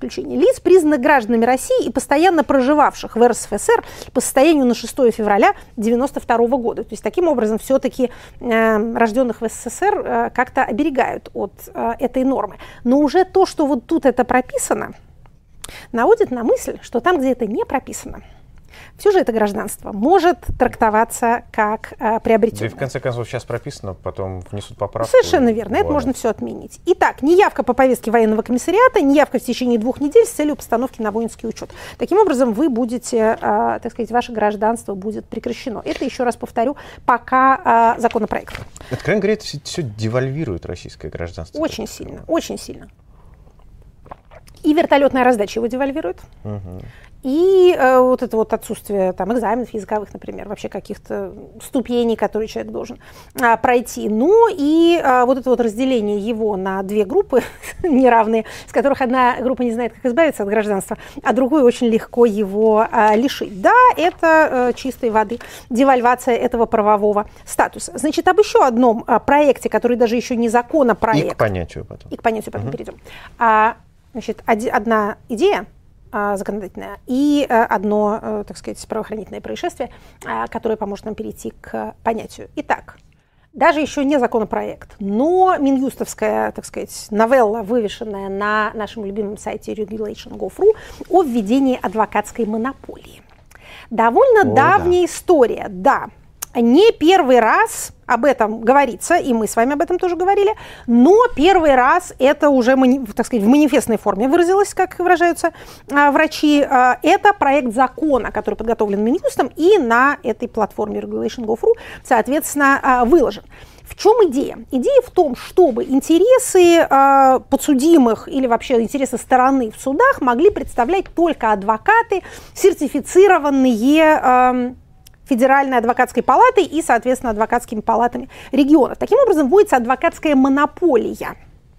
исключение, лиц, признанных гражданами России и постоянно проживавших в эр эс эф эс эр по состоянию на шестое февраля девяносто второго года. То есть таким образом все-таки э, рожденных в эс эс эс эр э, как-то оберегают от э, этой нормы. Но уже то, что вот тут это прописано, наводит на мысль, что там, где это не прописано, все же это гражданство может трактоваться как э, приобретенное. Да и в конце концов сейчас прописано, потом внесут поправку. Совершенно верно, это можно все отменить. Итак, неявка по повестке военного комиссариата, неявка в течение двух недель с целью постановки на воинский учет. Таким образом, вы будете, э, так сказать, ваше гражданство будет прекращено. Это, еще раз повторю, пока э, законопроект. Откровенно говоря, это все, все девальвирует российское гражданство. Очень сильно, очень сильно. И вертолетная раздача его девальвирует. Угу. И э, вот это вот отсутствие там, экзаменов языковых, например, вообще каких-то ступеней, которые человек должен а, пройти. Ну и а, вот это вот разделение его на две группы неравные, с которых одна группа не знает, как избавиться от гражданства, а другую очень легко его а, лишить. Да, это а, чистой воды девальвация этого правового статуса. Значит, об еще одном а, проекте, который даже еще не законопроект. И к понятию потом. И к понятию потом угу. перейдем. А, значит, од- одна идея законодательное и одно, так сказать, правоохранительное происшествие, которое поможет нам перейти к понятию. Итак, даже еще не законопроект, но минюстовская, так сказать, новелла, вывешенная на нашем любимом сайте регулейшн точка гов точка ру о введении адвокатской монополии. Довольно о, давняя да. история, да. Не первый раз об этом говорится, и мы с вами об этом тоже говорили, но первый раз это уже, так сказать, в манифестной форме выразилось, как выражаются а, врачи. А, это проект закона, который подготовлен Минюстом и на этой платформе регулейшн точка гов точка ру, соответственно, а, выложен. В чем идея? Идея в том, чтобы интересы э, подсудимых или вообще интересы стороны в судах могли представлять только адвокаты, сертифицированные э, Федеральной адвокатской палатой и, соответственно, адвокатскими палатами регионов. Таким образом, вводится адвокатская монополия.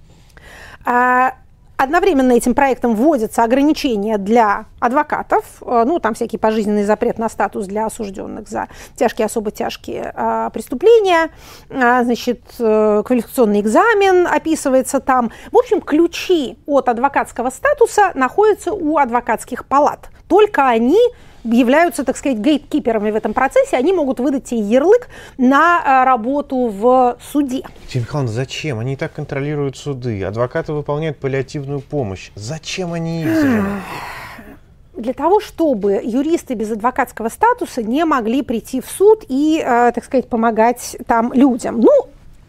Э, Одновременно этим проектом вводятся ограничения для адвокатов, ну, там всякий пожизненный запрет на статус для осужденных за тяжкие, особо тяжкие а, преступления, а, значит, квалификационный экзамен описывается там. В общем, ключи от адвокатского статуса находятся у адвокатских палат. Только они являются, так сказать, гейткиперами в этом процессе, они могут выдать тебе ярлык на работу в суде. Екатерина Михайловна, зачем? Они и так контролируют суды, адвокаты выполняют паллиативную помощь. Зачем они их занимают? Для того, чтобы юристы без адвокатского статуса не могли прийти в суд и, э, так сказать, помогать там людям. Ну,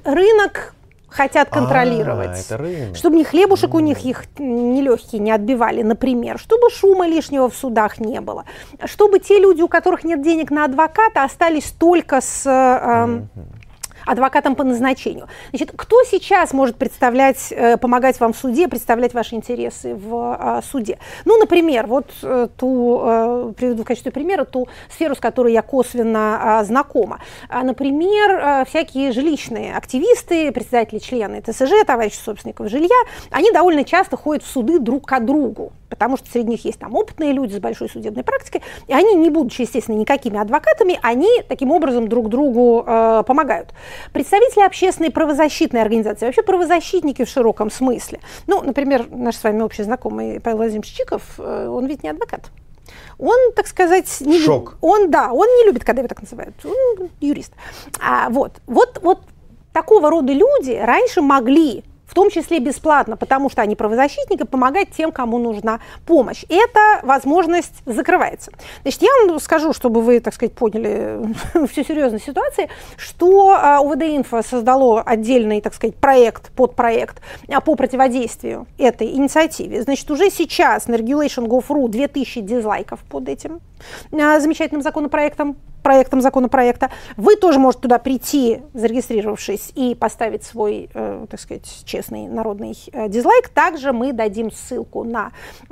рынок хотят контролировать, а, это рынок. Чтобы ни хлебушек mm. у них их нелегкие не отбивали, например, чтобы шума лишнего в судах не было, чтобы те люди, у которых нет денег на адвоката, остались только с э, mm-hmm. адвокатом по назначению. Значит, кто сейчас может представлять, э, помогать вам в суде, представлять ваши интересы в э, суде? Ну, например, вот э, ту, э, приведу в качестве примера ту сферу, с которой я косвенно э, знакома. А, например, э, всякие жилищные активисты, председатели, члены тэ эс жэ, товарищи собственников жилья, они довольно часто ходят в суды друг к другу, потому что среди них есть там опытные люди с большой судебной практикой, и они, не будучи, естественно, никакими адвокатами, они таким образом друг другу э, помогают. Представители общественной правозащитной организации, вообще правозащитники в широком смысле. Ну, например, наш с вами общий знакомый Павел Владимирович Чиков, он ведь не адвокат. Он, так сказать, не Шок. Любит, он, да, он не любит, когда его так называют. Он юрист. А, вот, вот, вот такого рода люди раньше могли, в том числе бесплатно, потому что они правозащитники, помогать тем, кому нужна помощь. Эта возможность закрывается. Значит, я вам скажу, чтобы вы, так сказать, поняли всю серьезность ситуации, что УВД-Инфо создало отдельный, так сказать, проект, подпроект по противодействию этой инициативе. Значит, уже сейчас на регулейшн точка гов точка ру две тысячи дизлайков под этим замечательным законопроектом, проектом законопроекта. Вы тоже можете туда прийти, зарегистрировавшись, и поставить свой, э, так сказать, честный народный э, дизлайк. Также мы дадим ссылку на, э,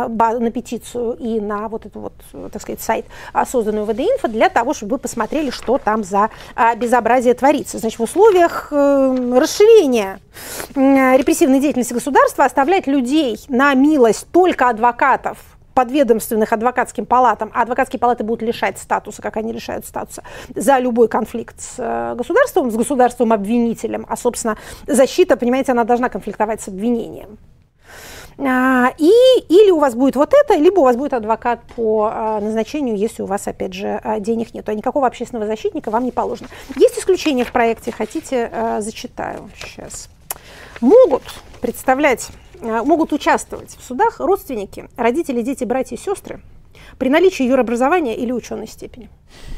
на петицию и на вот этот вот, так сказать, сайт, созданный УВД-Инфо, для того, чтобы вы посмотрели, что там за э, безобразие творится. Значит, в условиях э, расширения э, репрессивной деятельности государства оставлять людей на милость только адвокатов, подведомственных адвокатским палатам, а адвокатские палаты будут лишать статуса, как они лишают статуса, за любой конфликт с государством, с государством-обвинителем, а, собственно, защита, понимаете, она должна конфликтовать с обвинением. А, и или у вас будет вот это, либо у вас будет адвокат по а, назначению, если у вас, опять же, а, денег нет. А никакого общественного защитника вам не положено. Есть исключения в проекте, хотите, а, зачитаю сейчас. Могут представлять, а, могут участвовать в судах родственники, родители, дети, братья и сестры при наличии юробразования или ученой степени.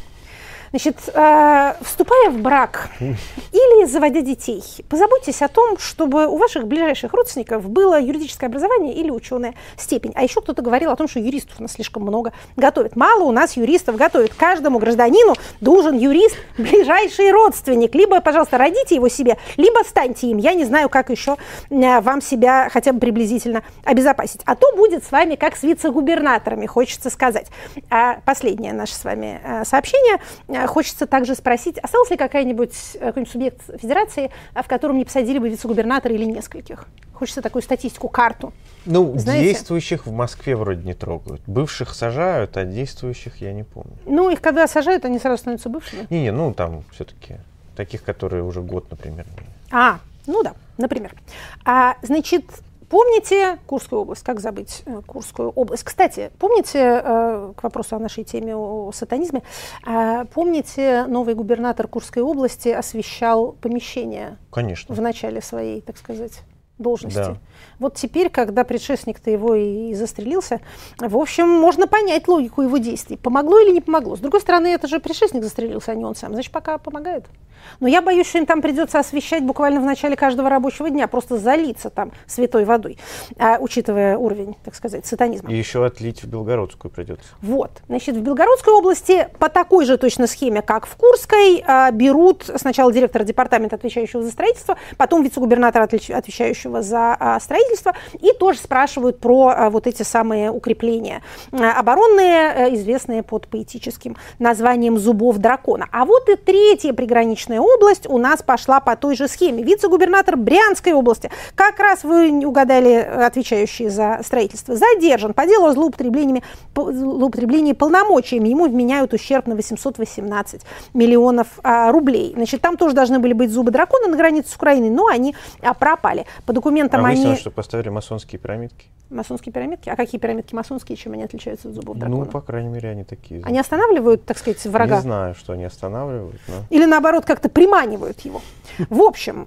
Значит, э, вступая в брак или заводя детей, позаботьтесь о том, чтобы у ваших ближайших родственников было юридическое образование или ученая степень. А еще кто-то говорил о том, что юристов у нас слишком много готовят. Мало у нас юристов готовят. Каждому гражданину должен юрист, ближайший родственник. Либо, пожалуйста, родите его себе, либо станьте им. Я не знаю, как еще э, вам себя хотя бы приблизительно обезопасить. А то будет с вами как с вице-губернаторами, хочется сказать. А последнее наше с вами э, сообщение. Хочется также спросить, остался ли какой-нибудь, какой-нибудь субъект федерации, в котором не посадили бы вице-губернатора или нескольких? Хочется такую статистику, карту. Ну, знаете? Действующих в Москве вроде не трогают. Бывших сажают, а действующих я не помню. Ну, их когда сажают, они сразу становятся бывшими? Не-не, ну там все-таки таких, которые уже год, например. А, ну да, например. А, значит... Помните Курскую область? Как забыть э, Курскую область? Кстати, помните, э, к вопросу о нашей теме о сатанизме, э, помните, новый губернатор Курской области освещал помещение Конечно. В начале своей, так сказать, должности. Да. Вот теперь, когда предшественник-то его и, и застрелился, в общем, можно понять логику его действий. Помогло или не помогло? С другой стороны, это же предшественник застрелился, а не он сам. Значит, пока помогает. Но я боюсь, что им там придется освещать буквально в начале каждого рабочего дня, просто залиться там святой водой, а, учитывая уровень, так сказать, сатанизма. И еще отлить в Белгородскую придется. Вот. Значит, в Белгородской области по такой же точно схеме, как в Курской, а, берут сначала директора департамента, отвечающего за строительство, потом вице-губернатора, отвечающего за а, строительство, и тоже спрашивают про а, вот эти самые укрепления а, оборонные, а, известные под поэтическим названием «Зубов дракона». А вот и третья приграничная область у нас пошла по той же схеме. Вице-губернатор Брянской области, как раз вы угадали, отвечающий за строительство, задержан по делу о злоупотреблении, злоупотреблении полномочиями. Ему вменяют ущерб на восемьсот восемнадцать миллионов а, рублей. Значит, там тоже должны были быть зубы дракона на границе с Украиной, но они а, пропали. По документам а они... выяснилось, что поставили масонские пирамидки? Масонские пирамидки? А какие пирамидки масонские, чем они отличаются от зубов дракона? Ну, по крайней мере, они такие. Они останавливают, так сказать, врага? Не знаю, что они останавливают. Но... Или, наоборот, как-то приманивают его. В общем,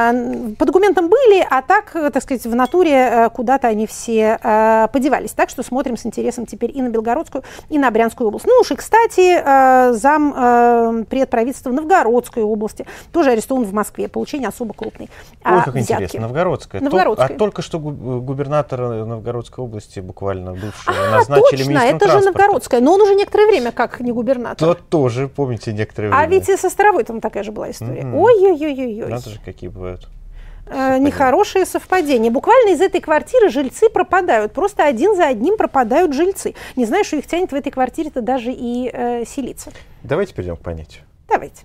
по документам были, а так, так сказать, в натуре куда-то они все подевались. Так что смотрим с интересом теперь и на Белгородскую, и на Брянскую область. Ну уж и, кстати, зам предправительства Новгородской области тоже арестован в Москве. Получение особо крупной Ой, как взятки. интересно. Новгородская. Новгородская. А только что губернатора Новгородской области, буквально бывшего, а, назначили точно, министром это транспорта. же Новгородская. Но он уже некоторое время как не губернатор. Тот тоже, помните, некоторое время. А ведь и со Старовой там такая же была история. Mm-hmm. Ой-ой-ой-ой-ой. Надо же, какие бывают. Э, нехорошие совпадения. Буквально из этой квартиры жильцы пропадают. Просто один за одним пропадают жильцы. Не знаю, что их тянет в этой квартире-то даже и э, селиться. Давайте перейдем к понятию. Давайте.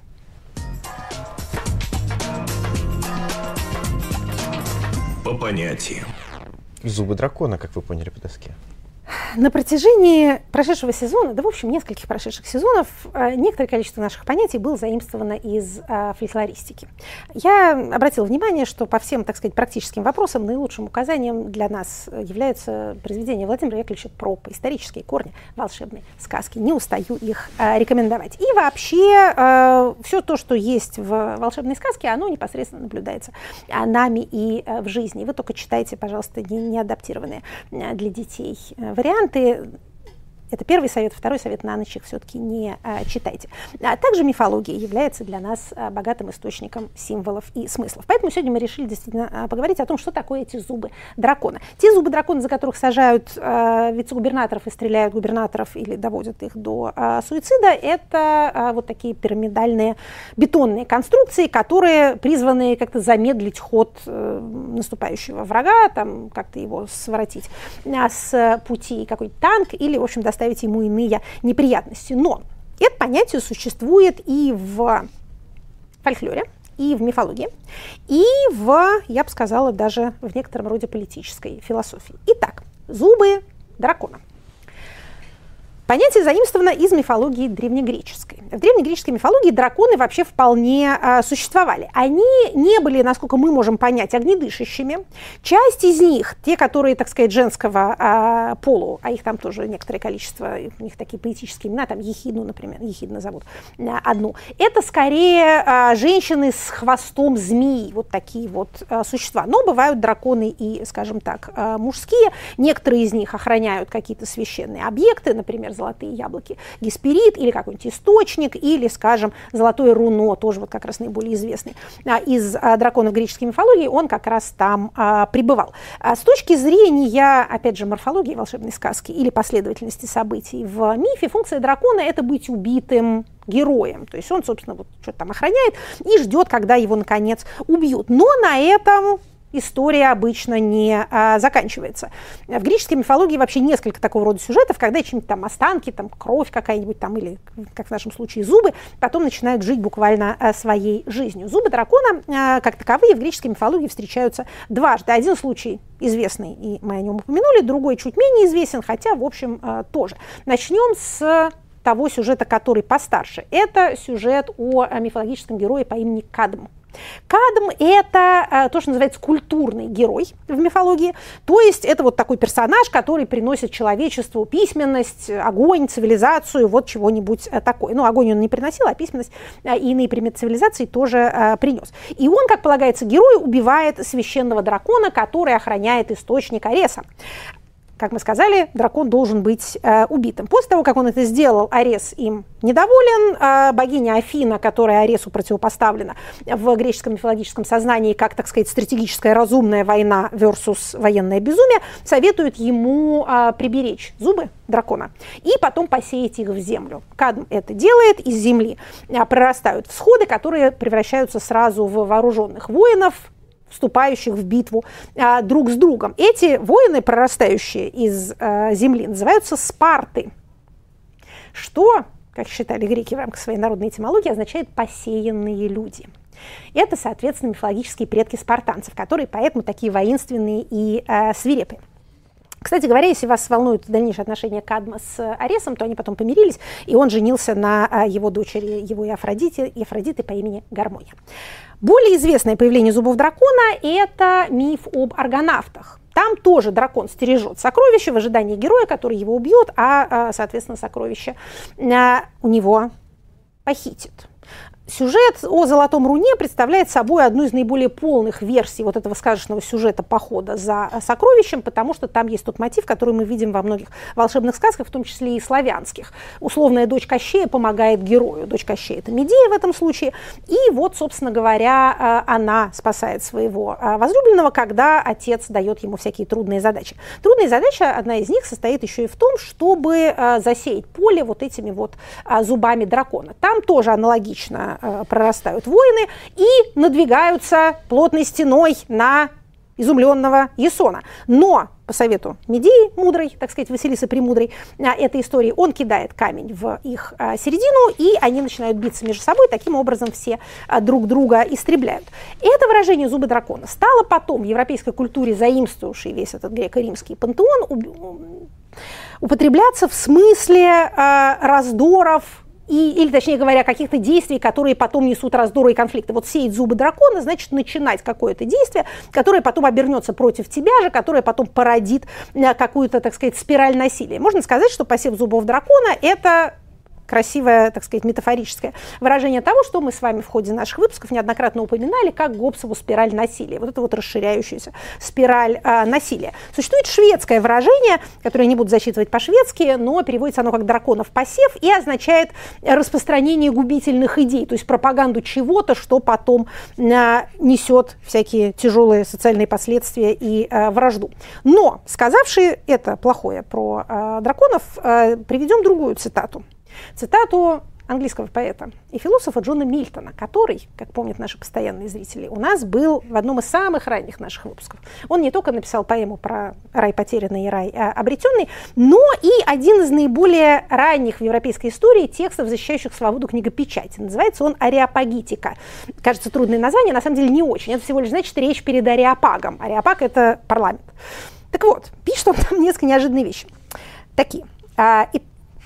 По понятиям. Зубы дракона, как вы поняли по доске. На протяжении прошедшего сезона, да, в общем, нескольких прошедших сезонов, некоторое количество наших понятий было заимствовано из а, фольклористики. Я обратила внимание, что по всем, так сказать, практическим вопросам наилучшим указанием для нас является произведение Владимира Яковлевича Пропа «Исторические корни волшебной сказки». Не устаю их а, рекомендовать. И вообще, а, все то, что есть в волшебной сказке, оно непосредственно наблюдается а, нами и а, в жизни. Вы только читайте, пожалуйста, не, не адаптированные а, для детей варианты. Это первый совет, второй совет: на ночь их все-таки не а, читайте. А также мифология является для нас а, богатым источником символов и смыслов. Поэтому сегодня мы решили действительно а, поговорить о том, что такое эти зубы дракона. Те зубы дракона, за которых сажают а, вице-губернаторов и стреляют губернаторов или доводят их до а, суицида, это а, вот такие пирамидальные бетонные конструкции, которые призваны как-то замедлить ход а, наступающего врага, там как-то его своротить а, с пути какой-то танк или, в общем, доставить ему иные неприятности. Но это понятие существует и в фольклоре, и в мифологии, и в, я бы сказала, даже в некотором роде политической философии. Итак, зубы дракона. Понятие заимствовано из мифологии древнегреческой. В древнегреческой мифологии драконы вообще вполне э, существовали. Они не были, насколько мы можем понять, огнедышащими. Часть из них, те, которые, так сказать, женского э, полу, а их там тоже некоторое количество, у них такие поэтические имена, там Ехидну, например, Ехидна зовут э, одну, это скорее э, женщины с хвостом змеи, вот такие вот э, существа. Но бывают драконы и, скажем так, э, мужские. Некоторые из них охраняют какие-то священные объекты, например, золотые яблоки Гесперид или какой-нибудь источник, или, скажем, золотое руно, тоже вот как раз наиболее известный э, из э, драконов греческой мифологии, он как раз там э, пребывал. А с точки зрения, опять же, морфологии волшебной сказки или последовательности событий в мифе, функция дракона – это быть убитым героем. То есть он, собственно, вот что-то там охраняет и ждет, когда его, наконец, убьют. Но на этом история обычно не а, заканчивается. В греческой мифологии вообще несколько такого рода сюжетов, когда чем-нибудь там останки, там кровь какая-нибудь там, или, как в нашем случае, зубы, потом начинают жить буквально а, своей жизнью. Зубы дракона, а, как таковые, в греческой мифологии встречаются дважды. Один случай известный, и мы о нем упомянули, другой чуть менее известен, хотя, в общем, а, тоже. Начнем с того сюжета, который постарше. Это сюжет о мифологическом герое по имени Кадм. Кадм – это то, что называется культурный герой в мифологии, то есть это вот такой персонаж, который приносит человечеству письменность, огонь, цивилизацию, вот чего-нибудь такое. Ну, огонь он не приносил, а письменность и иные приметы цивилизации тоже принес. И он, как полагается герою, убивает священного дракона, который охраняет источник Ареса. Как мы сказали, дракон должен быть э, убитым. После того, как он это сделал, Арес им недоволен. Э, богиня Афина, которая Аресу противопоставлена в греческом мифологическом сознании, как, так сказать, стратегическая разумная война versus военное безумие, советует ему э, приберечь зубы дракона и потом посеять их в землю. Кадм это делает, из земли э, прорастают всходы, которые превращаются сразу в вооруженных воинов, вступающих в битву а, друг с другом. Эти воины, прорастающие из а, земли, называются спарты, что, как считали греки в рамках своей народной этимологии, означает «посеянные люди». Это, соответственно, мифологические предки спартанцев, которые поэтому такие воинственные и а, свирепые. Кстати говоря, если вас волнуют дальнейшие отношения Кадма с Аресом, то они потом помирились, и он женился на его дочери, его Афродите, и Афродиты по имени Гармония. Более известное появление зубов дракона – это миф об аргонавтах. Там тоже дракон стережет сокровища в ожидании героя, который его убьет, а, соответственно, сокровище у него похитит. Сюжет о Золотом Руне представляет собой одну из наиболее полных версий вот этого сказочного сюжета похода за сокровищем, потому что там есть тот мотив, который мы видим во многих волшебных сказках, в том числе и славянских. Условная дочь Кощея помогает герою. Дочь Кощея – это Медея в этом случае. И вот, собственно говоря, она спасает своего возлюбленного, когда отец дает ему всякие трудные задачи. Трудная задача, одна из них, состоит еще и в том, чтобы засеять поле вот этими вот зубами дракона. Там тоже аналогично прорастают воины и надвигаются плотной стеной на изумленного Ясона. Но по совету Медеи, мудрой, так сказать, Василисы Премудрой, этой истории, он кидает камень в их середину, и они начинают биться между собой, таким образом все друг друга истребляют. Это выражение «зубы дракона» стало потом в европейской культуре, заимствовавшей весь этот греко-римский пантеон, употребляться в смысле раздоров, И, или, точнее говоря, каких-то действий, которые потом несут раздоры и конфликты. Вот сеять зубы дракона, значит, начинать какое-то действие, которое потом обернется против тебя же, которое потом породит какую-то, так сказать, спираль насилия. Можно сказать, что посев зубов дракона – это красивое, так сказать, метафорическое выражение того, что мы с вами в ходе наших выпусков неоднократно упоминали, как Гоббсову спираль насилия. Вот это вот расширяющаяся спираль э, насилия. Существует шведское выражение, которое я не буду зачитывать по-шведски, но переводится оно как «драконов посев» и означает распространение губительных идей, то есть пропаганду чего-то, что потом э, несет всякие тяжелые социальные последствия и э, вражду. Но, сказавшие это плохое про э, драконов, э, приведем другую цитату. Цитату английского поэта и философа Джона Мильтона, который, как помнят наши постоянные зрители, у нас был в одном из самых ранних наших выпусков. Он не только написал поэму про рай потерянный и рай обретенный, но и один из наиболее ранних в европейской истории текстов, защищающих свободу книгопечати. Называется он «Ареопагитика». Кажется, трудное название, на самом деле не очень. Это всего лишь значит речь перед ареопагом. Ареопаг – это парламент. Так вот, пишет он там несколько неожиданные вещи. Такие.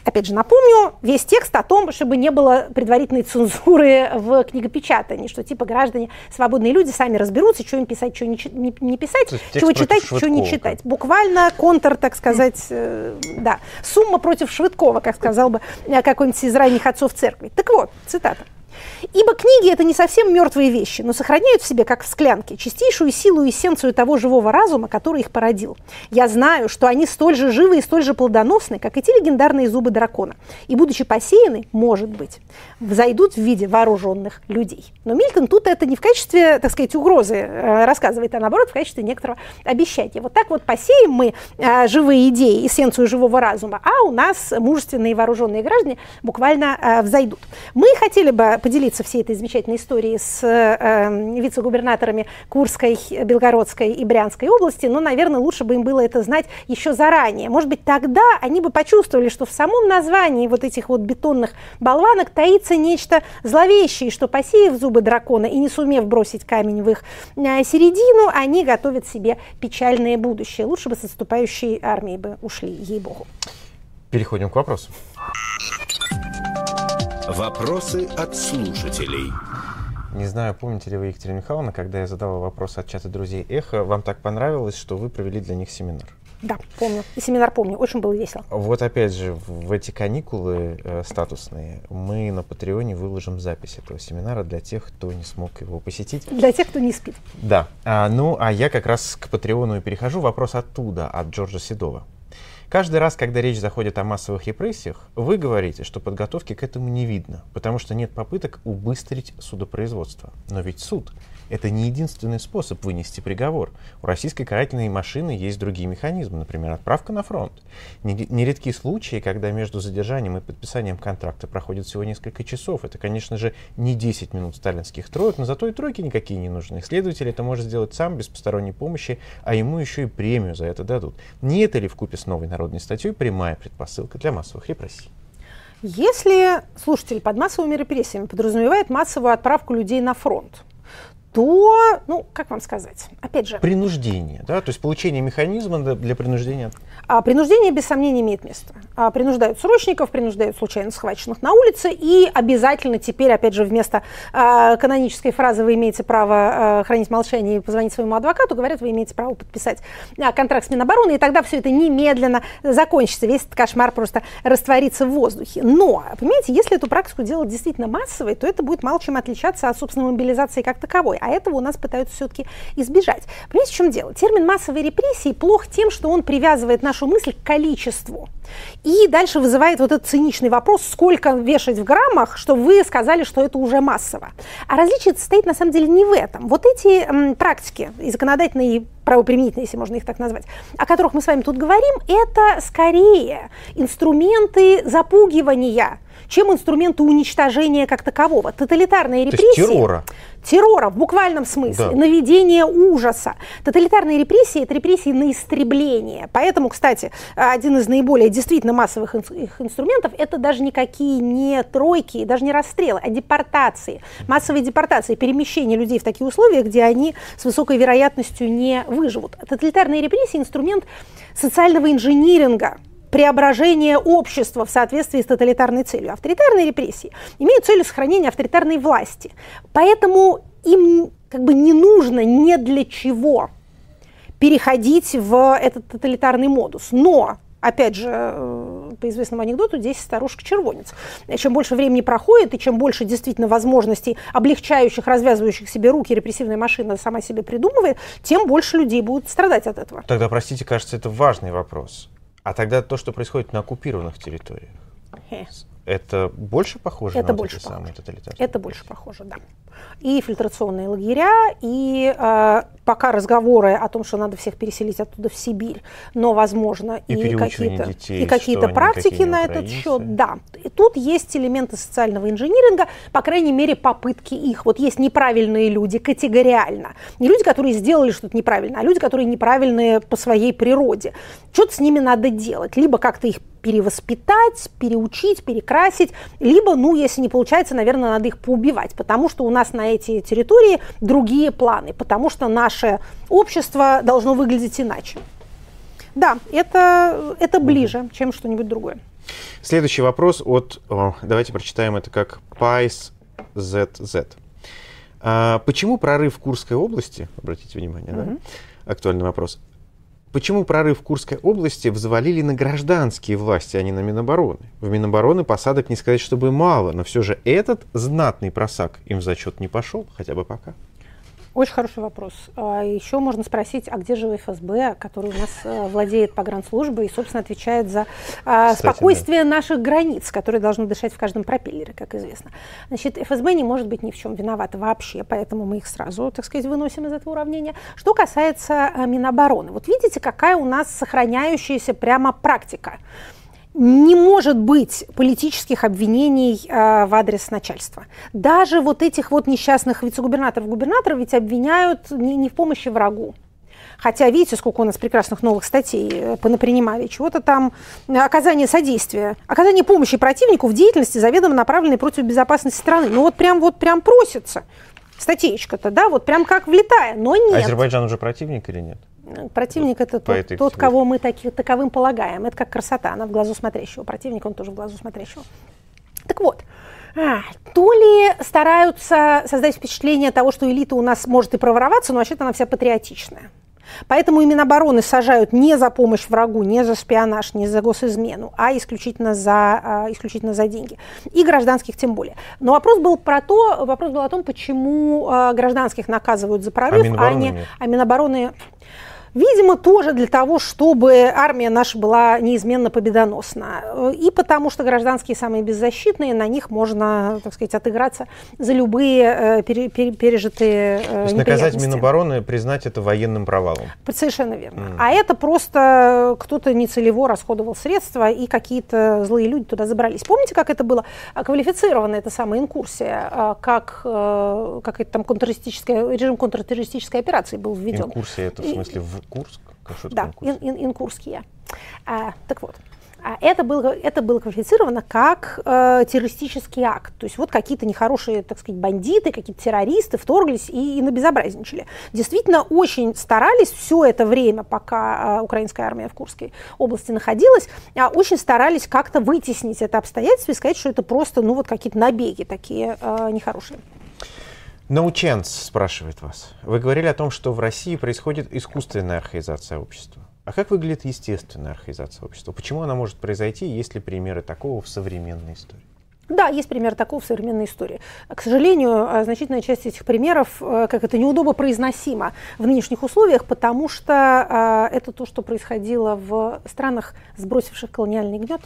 опять же, напомню, весь текст о том, чтобы не было предварительной цензуры в книгопечатании, что типа граждане, свободные люди сами разберутся, что им писать, что не, не, не писать, чего читать, что не читать. Буквально контр, так сказать, э, да, сумма против Швыдкова, как сказал бы какой-нибудь из ранних отцов церкви. Так вот, цитата. «Ибо книги – это не совсем мертвые вещи, но сохраняют в себе, как в склянке, чистейшую силу и эссенцию того живого разума, который их породил. Я знаю, что они столь же живы и столь же плодоносны, как и те легендарные зубы дракона, и, будучи посеяны, может быть, взойдут в виде вооруженных людей». Но Мильтон тут это не в качестве, так сказать, угрозы э, рассказывает, а наоборот в качестве некоторого обещания. Вот так вот посеем мы э, живые идеи, эссенцию живого разума, а у нас мужественные вооруженные граждане буквально э, взойдут. Мы хотели бы поделиться всей этой замечательной историей с э, вице-губернаторами Курской, Белгородской и Брянской области, но, наверное, лучше бы им было это знать еще заранее. Может быть, тогда они бы почувствовали, что в самом названии вот этих вот бетонных болванок таится нечто зловещее, что, посеяв зубы дракона и не сумев бросить камень в их э, середину, они готовят себе печальное будущее. Лучше бы с отступающей армией бы ушли, ей-богу. Переходим к вопросу. Вопросы от слушателей. Не знаю, помните ли вы, Екатерина Михайловна, когда я задавал вопрос от чата друзей Эхо, вам так понравилось, что вы провели для них семинар? Да, помню. И семинар помню. Очень было весело. Вот опять же, в эти каникулы э, статусные мы на Патреоне выложим запись этого семинара для тех, кто не смог его посетить. Для тех, кто не спит. Да. А, ну, а я как раз к Патреону и перехожу. Вопрос оттуда, от Джорджа Седова. Каждый раз, когда речь заходит о массовых репрессиях, вы говорите, что подготовки к этому не видно, потому что нет попыток убыстрить судопроизводство. Но ведь суд — это не единственный способ вынести приговор. У российской карательной машины есть другие механизмы, например, отправка на фронт. Нередки случаи, когда между задержанием и подписанием контракта проходит всего несколько часов. Это, конечно же, не десять минут сталинских троек, но зато и тройки никакие не нужны. Следователь это может сделать сам, без посторонней помощи, а ему еще и премию за это дадут. Не это ли вкупе с новой народной статьей прямая предпосылка для массовых репрессий? Если слушатель под массовыми репрессиями подразумевает массовую отправку людей на фронт, то, ну, как вам сказать, опять же... Принуждение, да, то есть получение механизма для принуждения. А принуждение, без сомнения, имеет место. А принуждают срочников, принуждают случайно схваченных на улице, и обязательно теперь, опять же, вместо а, канонической фразы «вы имеете право а, хранить молчание и позвонить своему адвокату», говорят, вы имеете право подписать а, контракт с Минобороны, и тогда все это немедленно закончится, весь этот кошмар просто растворится в воздухе. Но, понимаете, если эту практику делать действительно массовой, то это будет мало чем отличаться от, собственно, мобилизации как таковой. А этого у нас пытаются все-таки избежать. Понимаете, в чем дело? Термин массовой репрессии плох тем, что он привязывает нашу мысль к количеству. И дальше вызывает вот этот циничный вопрос, сколько вешать в граммах, что вы сказали, что это уже массово. А различие состоит на самом деле не в этом. Вот эти м, практики, и законодательные, и правоприменительные, если можно их так назвать, о которых мы с вами тут говорим, это скорее инструменты запугивания, чем инструменты уничтожения как такового. Тоталитарные репрессии... То есть террора. Террора в буквальном смысле, да. Наведение ужаса. Тоталитарные репрессии – это репрессии на истребление. Поэтому, кстати, один из наиболее действительно массовых их инструментов – это даже никакие не тройки, даже не расстрелы, а депортации. Массовые депортации, перемещение людей в такие условия, где они с высокой вероятностью не выживут. Тоталитарные репрессии – инструмент социального инжиниринга, преображение общества в соответствии с тоталитарной целью. Авторитарные репрессии имеют целью сохранения авторитарной власти. Поэтому им как бы не нужно ни для чего переходить в этот тоталитарный модус. Но, опять же, по известному анекдоту, десять старушек червонец. Чем больше времени проходит, и чем больше действительно возможностей, облегчающих, развязывающих себе руки, репрессивная машина сама себе придумывает, тем больше людей будут страдать от этого. Тогда, простите, кажется, это важный вопрос. А тогда то, что происходит на оккупированных территориях, Хе. это больше похоже это на больше вот эти похоже. самые тоталитарные? Это больше похоже, да. И фильтрационные лагеря, и э, пока разговоры о том, что надо всех переселить оттуда в Сибирь, но, возможно, и, и какие-то, детей, и какие-то практики на этот счет, да. И тут есть элементы социального инжиниринга, по крайней мере, попытки их. Вот есть неправильные люди категориально. Не люди, которые сделали что-то неправильно, а люди, которые неправильные по своей природе. Что-то с ними надо делать. Либо как-то их перевоспитать, переучить, перекрасить, либо, ну, если не получается, наверное, надо их поубивать, потому что у нас на эти территории другие планы, потому что наше общество должно выглядеть иначе. Да, это, это ближе, чем что-нибудь другое. Следующий вопрос от, о, давайте прочитаем это как Пайс зет зет. А, почему прорыв в Курской области, обратите внимание, mm-hmm. да? Актуальный вопрос. Почему прорыв в Курской области взвалили на гражданские власти, а не на Минобороны? В Минобороны посадок не сказать, чтобы мало, но все же этот знатный просак им в зачет не пошел, хотя бы пока. Очень хороший вопрос. Еще можно спросить, а где же эф эс бэ, который у нас владеет погранслужбой и, собственно, отвечает за Кстати, спокойствие да. наших границ, которые должны дышать в каждом пропеллере, как известно. Значит, эф эс бэ не может быть ни в чем виновата вообще, поэтому мы их сразу, так сказать, выносим из этого уравнения. Что касается Минобороны, вот видите, какая у нас сохраняющаяся прямо практика. Не может быть политических обвинений э, в адрес начальства. Даже вот этих вот несчастных вице-губернаторов, губернаторов ведь обвиняют не, не в помощи врагу. Хотя, видите, сколько у нас прекрасных новых статей понапринимали. Чего-то там оказание содействия, оказание помощи противнику в деятельности, заведомо направленной против безопасности страны. Ну вот прям вот прям просится статейка-то, да, вот прям как влетая, но нет. Азербайджан уже противник или нет? Противник вот это тот, тот кого мы таки, таковым полагаем. Это как красота, она в глазу смотрящего. Противник, он тоже в глазу смотрящего. Так вот, а, то ли стараются создать впечатление того, что элита у нас может и провороваться, но вообще-то она вся патриотичная. Поэтому и Минобороны сажают не за помощь врагу, не за шпионаж, не за госизмену, а исключительно за, исключительно за деньги. И гражданских тем более. Но вопрос был, про то, вопрос был о том, почему гражданских наказывают за прорыв, а, а, не, а Минобороны... Видимо, тоже для того, чтобы армия наша была неизменно победоносна. И потому что гражданские самые беззащитные, на них можно, так сказать, отыграться за любые пере, пере, пережитые неприятности. То есть наказать Минобороны, признать это военным провалом. Совершенно верно. Mm. А это просто кто-то нецелево расходовал средства, и какие-то злые люди туда забрались. Помните, как это было квалифицировано, эта самая инкурсия, как, как это там контртеррористическая, режим контртеррористической операции был введен. Инкурсия это в смысле в Курск? Да, ин, ин, инкурские. А, так вот, а это, было, это было квалифицировано как э, террористический акт. То есть вот какие-то нехорошие, так сказать, бандиты, какие-то террористы вторглись и, и набезобразничали. Действительно, очень старались все это время, пока э, украинская армия в Курской области находилась, э, очень старались как-то вытеснить это обстоятельство и сказать, что это просто, ну, вот какие-то набеги такие э, нехорошие. Наученц спрашивает вас. Вы говорили о том, что в России происходит искусственная архаизация общества. А как выглядит естественная архаизация общества? Почему она может произойти, есть ли примеры такого в современной истории? Да, есть пример такого в современной истории. К сожалению, значительная часть этих примеров, как это неудобно произносимо в нынешних условиях, потому что это то, что происходило в странах, сбросивших колониальный гнет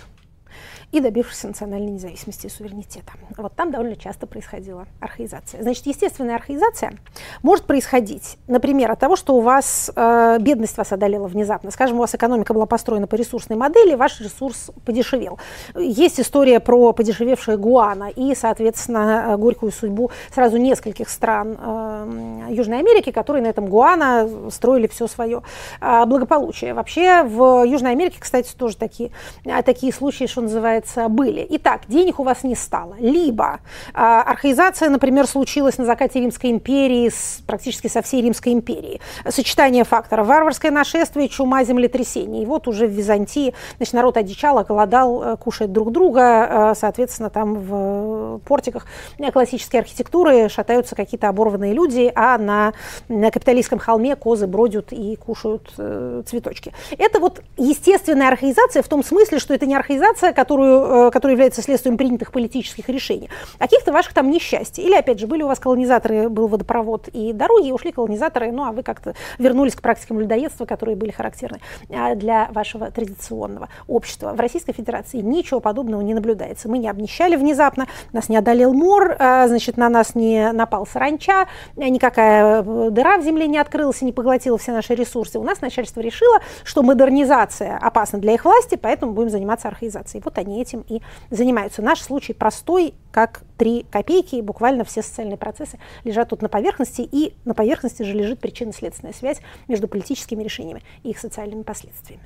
и добившихся национальной независимости и суверенитета. Вот там довольно часто происходила архаизация. Значит, естественная архаизация может происходить, например, от того, что у вас э, бедность вас одолела внезапно. Скажем, у вас экономика была построена по ресурсной модели, ваш ресурс подешевел. Есть история про подешевевшее гуано и, соответственно, горькую судьбу сразу нескольких стран э, Южной Америки, которые на этом гуано строили все свое э, благополучие. Вообще в Южной Америке, кстати, тоже такие, э, такие случаи, что называется, были. Итак, денег у вас не стало. Либо э, архаизация, например, случилась на закате Римской империи, с, практически со всей Римской империей. Сочетание факторов: варварское нашествие, чума, землетрясение. И вот уже в Византии, значит, народ одичал, оголодал, кушает друг друга. Э, соответственно, там в портиках классической архитектуры шатаются какие-то оборванные люди, а на, на капиталистском холме козы бродят и кушают э, цветочки. Это вот естественная архаизация в том смысле, что это не архаизация, которую который является следствием принятых политических решений, а каких-то ваших там несчастий. Или, опять же, были у вас колонизаторы, был водопровод и дороги, и ушли колонизаторы, ну, а вы как-то вернулись к практикам людоедства, которые были характерны для вашего традиционного общества. В Российской Федерации ничего подобного не наблюдается. Мы не обнищали внезапно, нас не одолел мор, значит, на нас не напал саранча, никакая дыра в земле не открылась и не поглотила все наши ресурсы. У нас начальство решило, что модернизация опасна для их власти, поэтому будем заниматься архаизацией. Вот они этим и занимаются. Наш случай простой, как три копейки, и буквально все социальные процессы лежат тут на поверхности, и на поверхности же лежит причинно-следственная связь между политическими решениями и их социальными последствиями.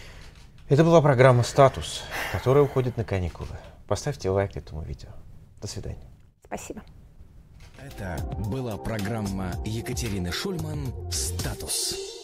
Это была программа «Статус», которая уходит на каникулы. Поставьте лайк этому видео. До свидания. Спасибо. Это была программа Екатерины Шульман «Статус».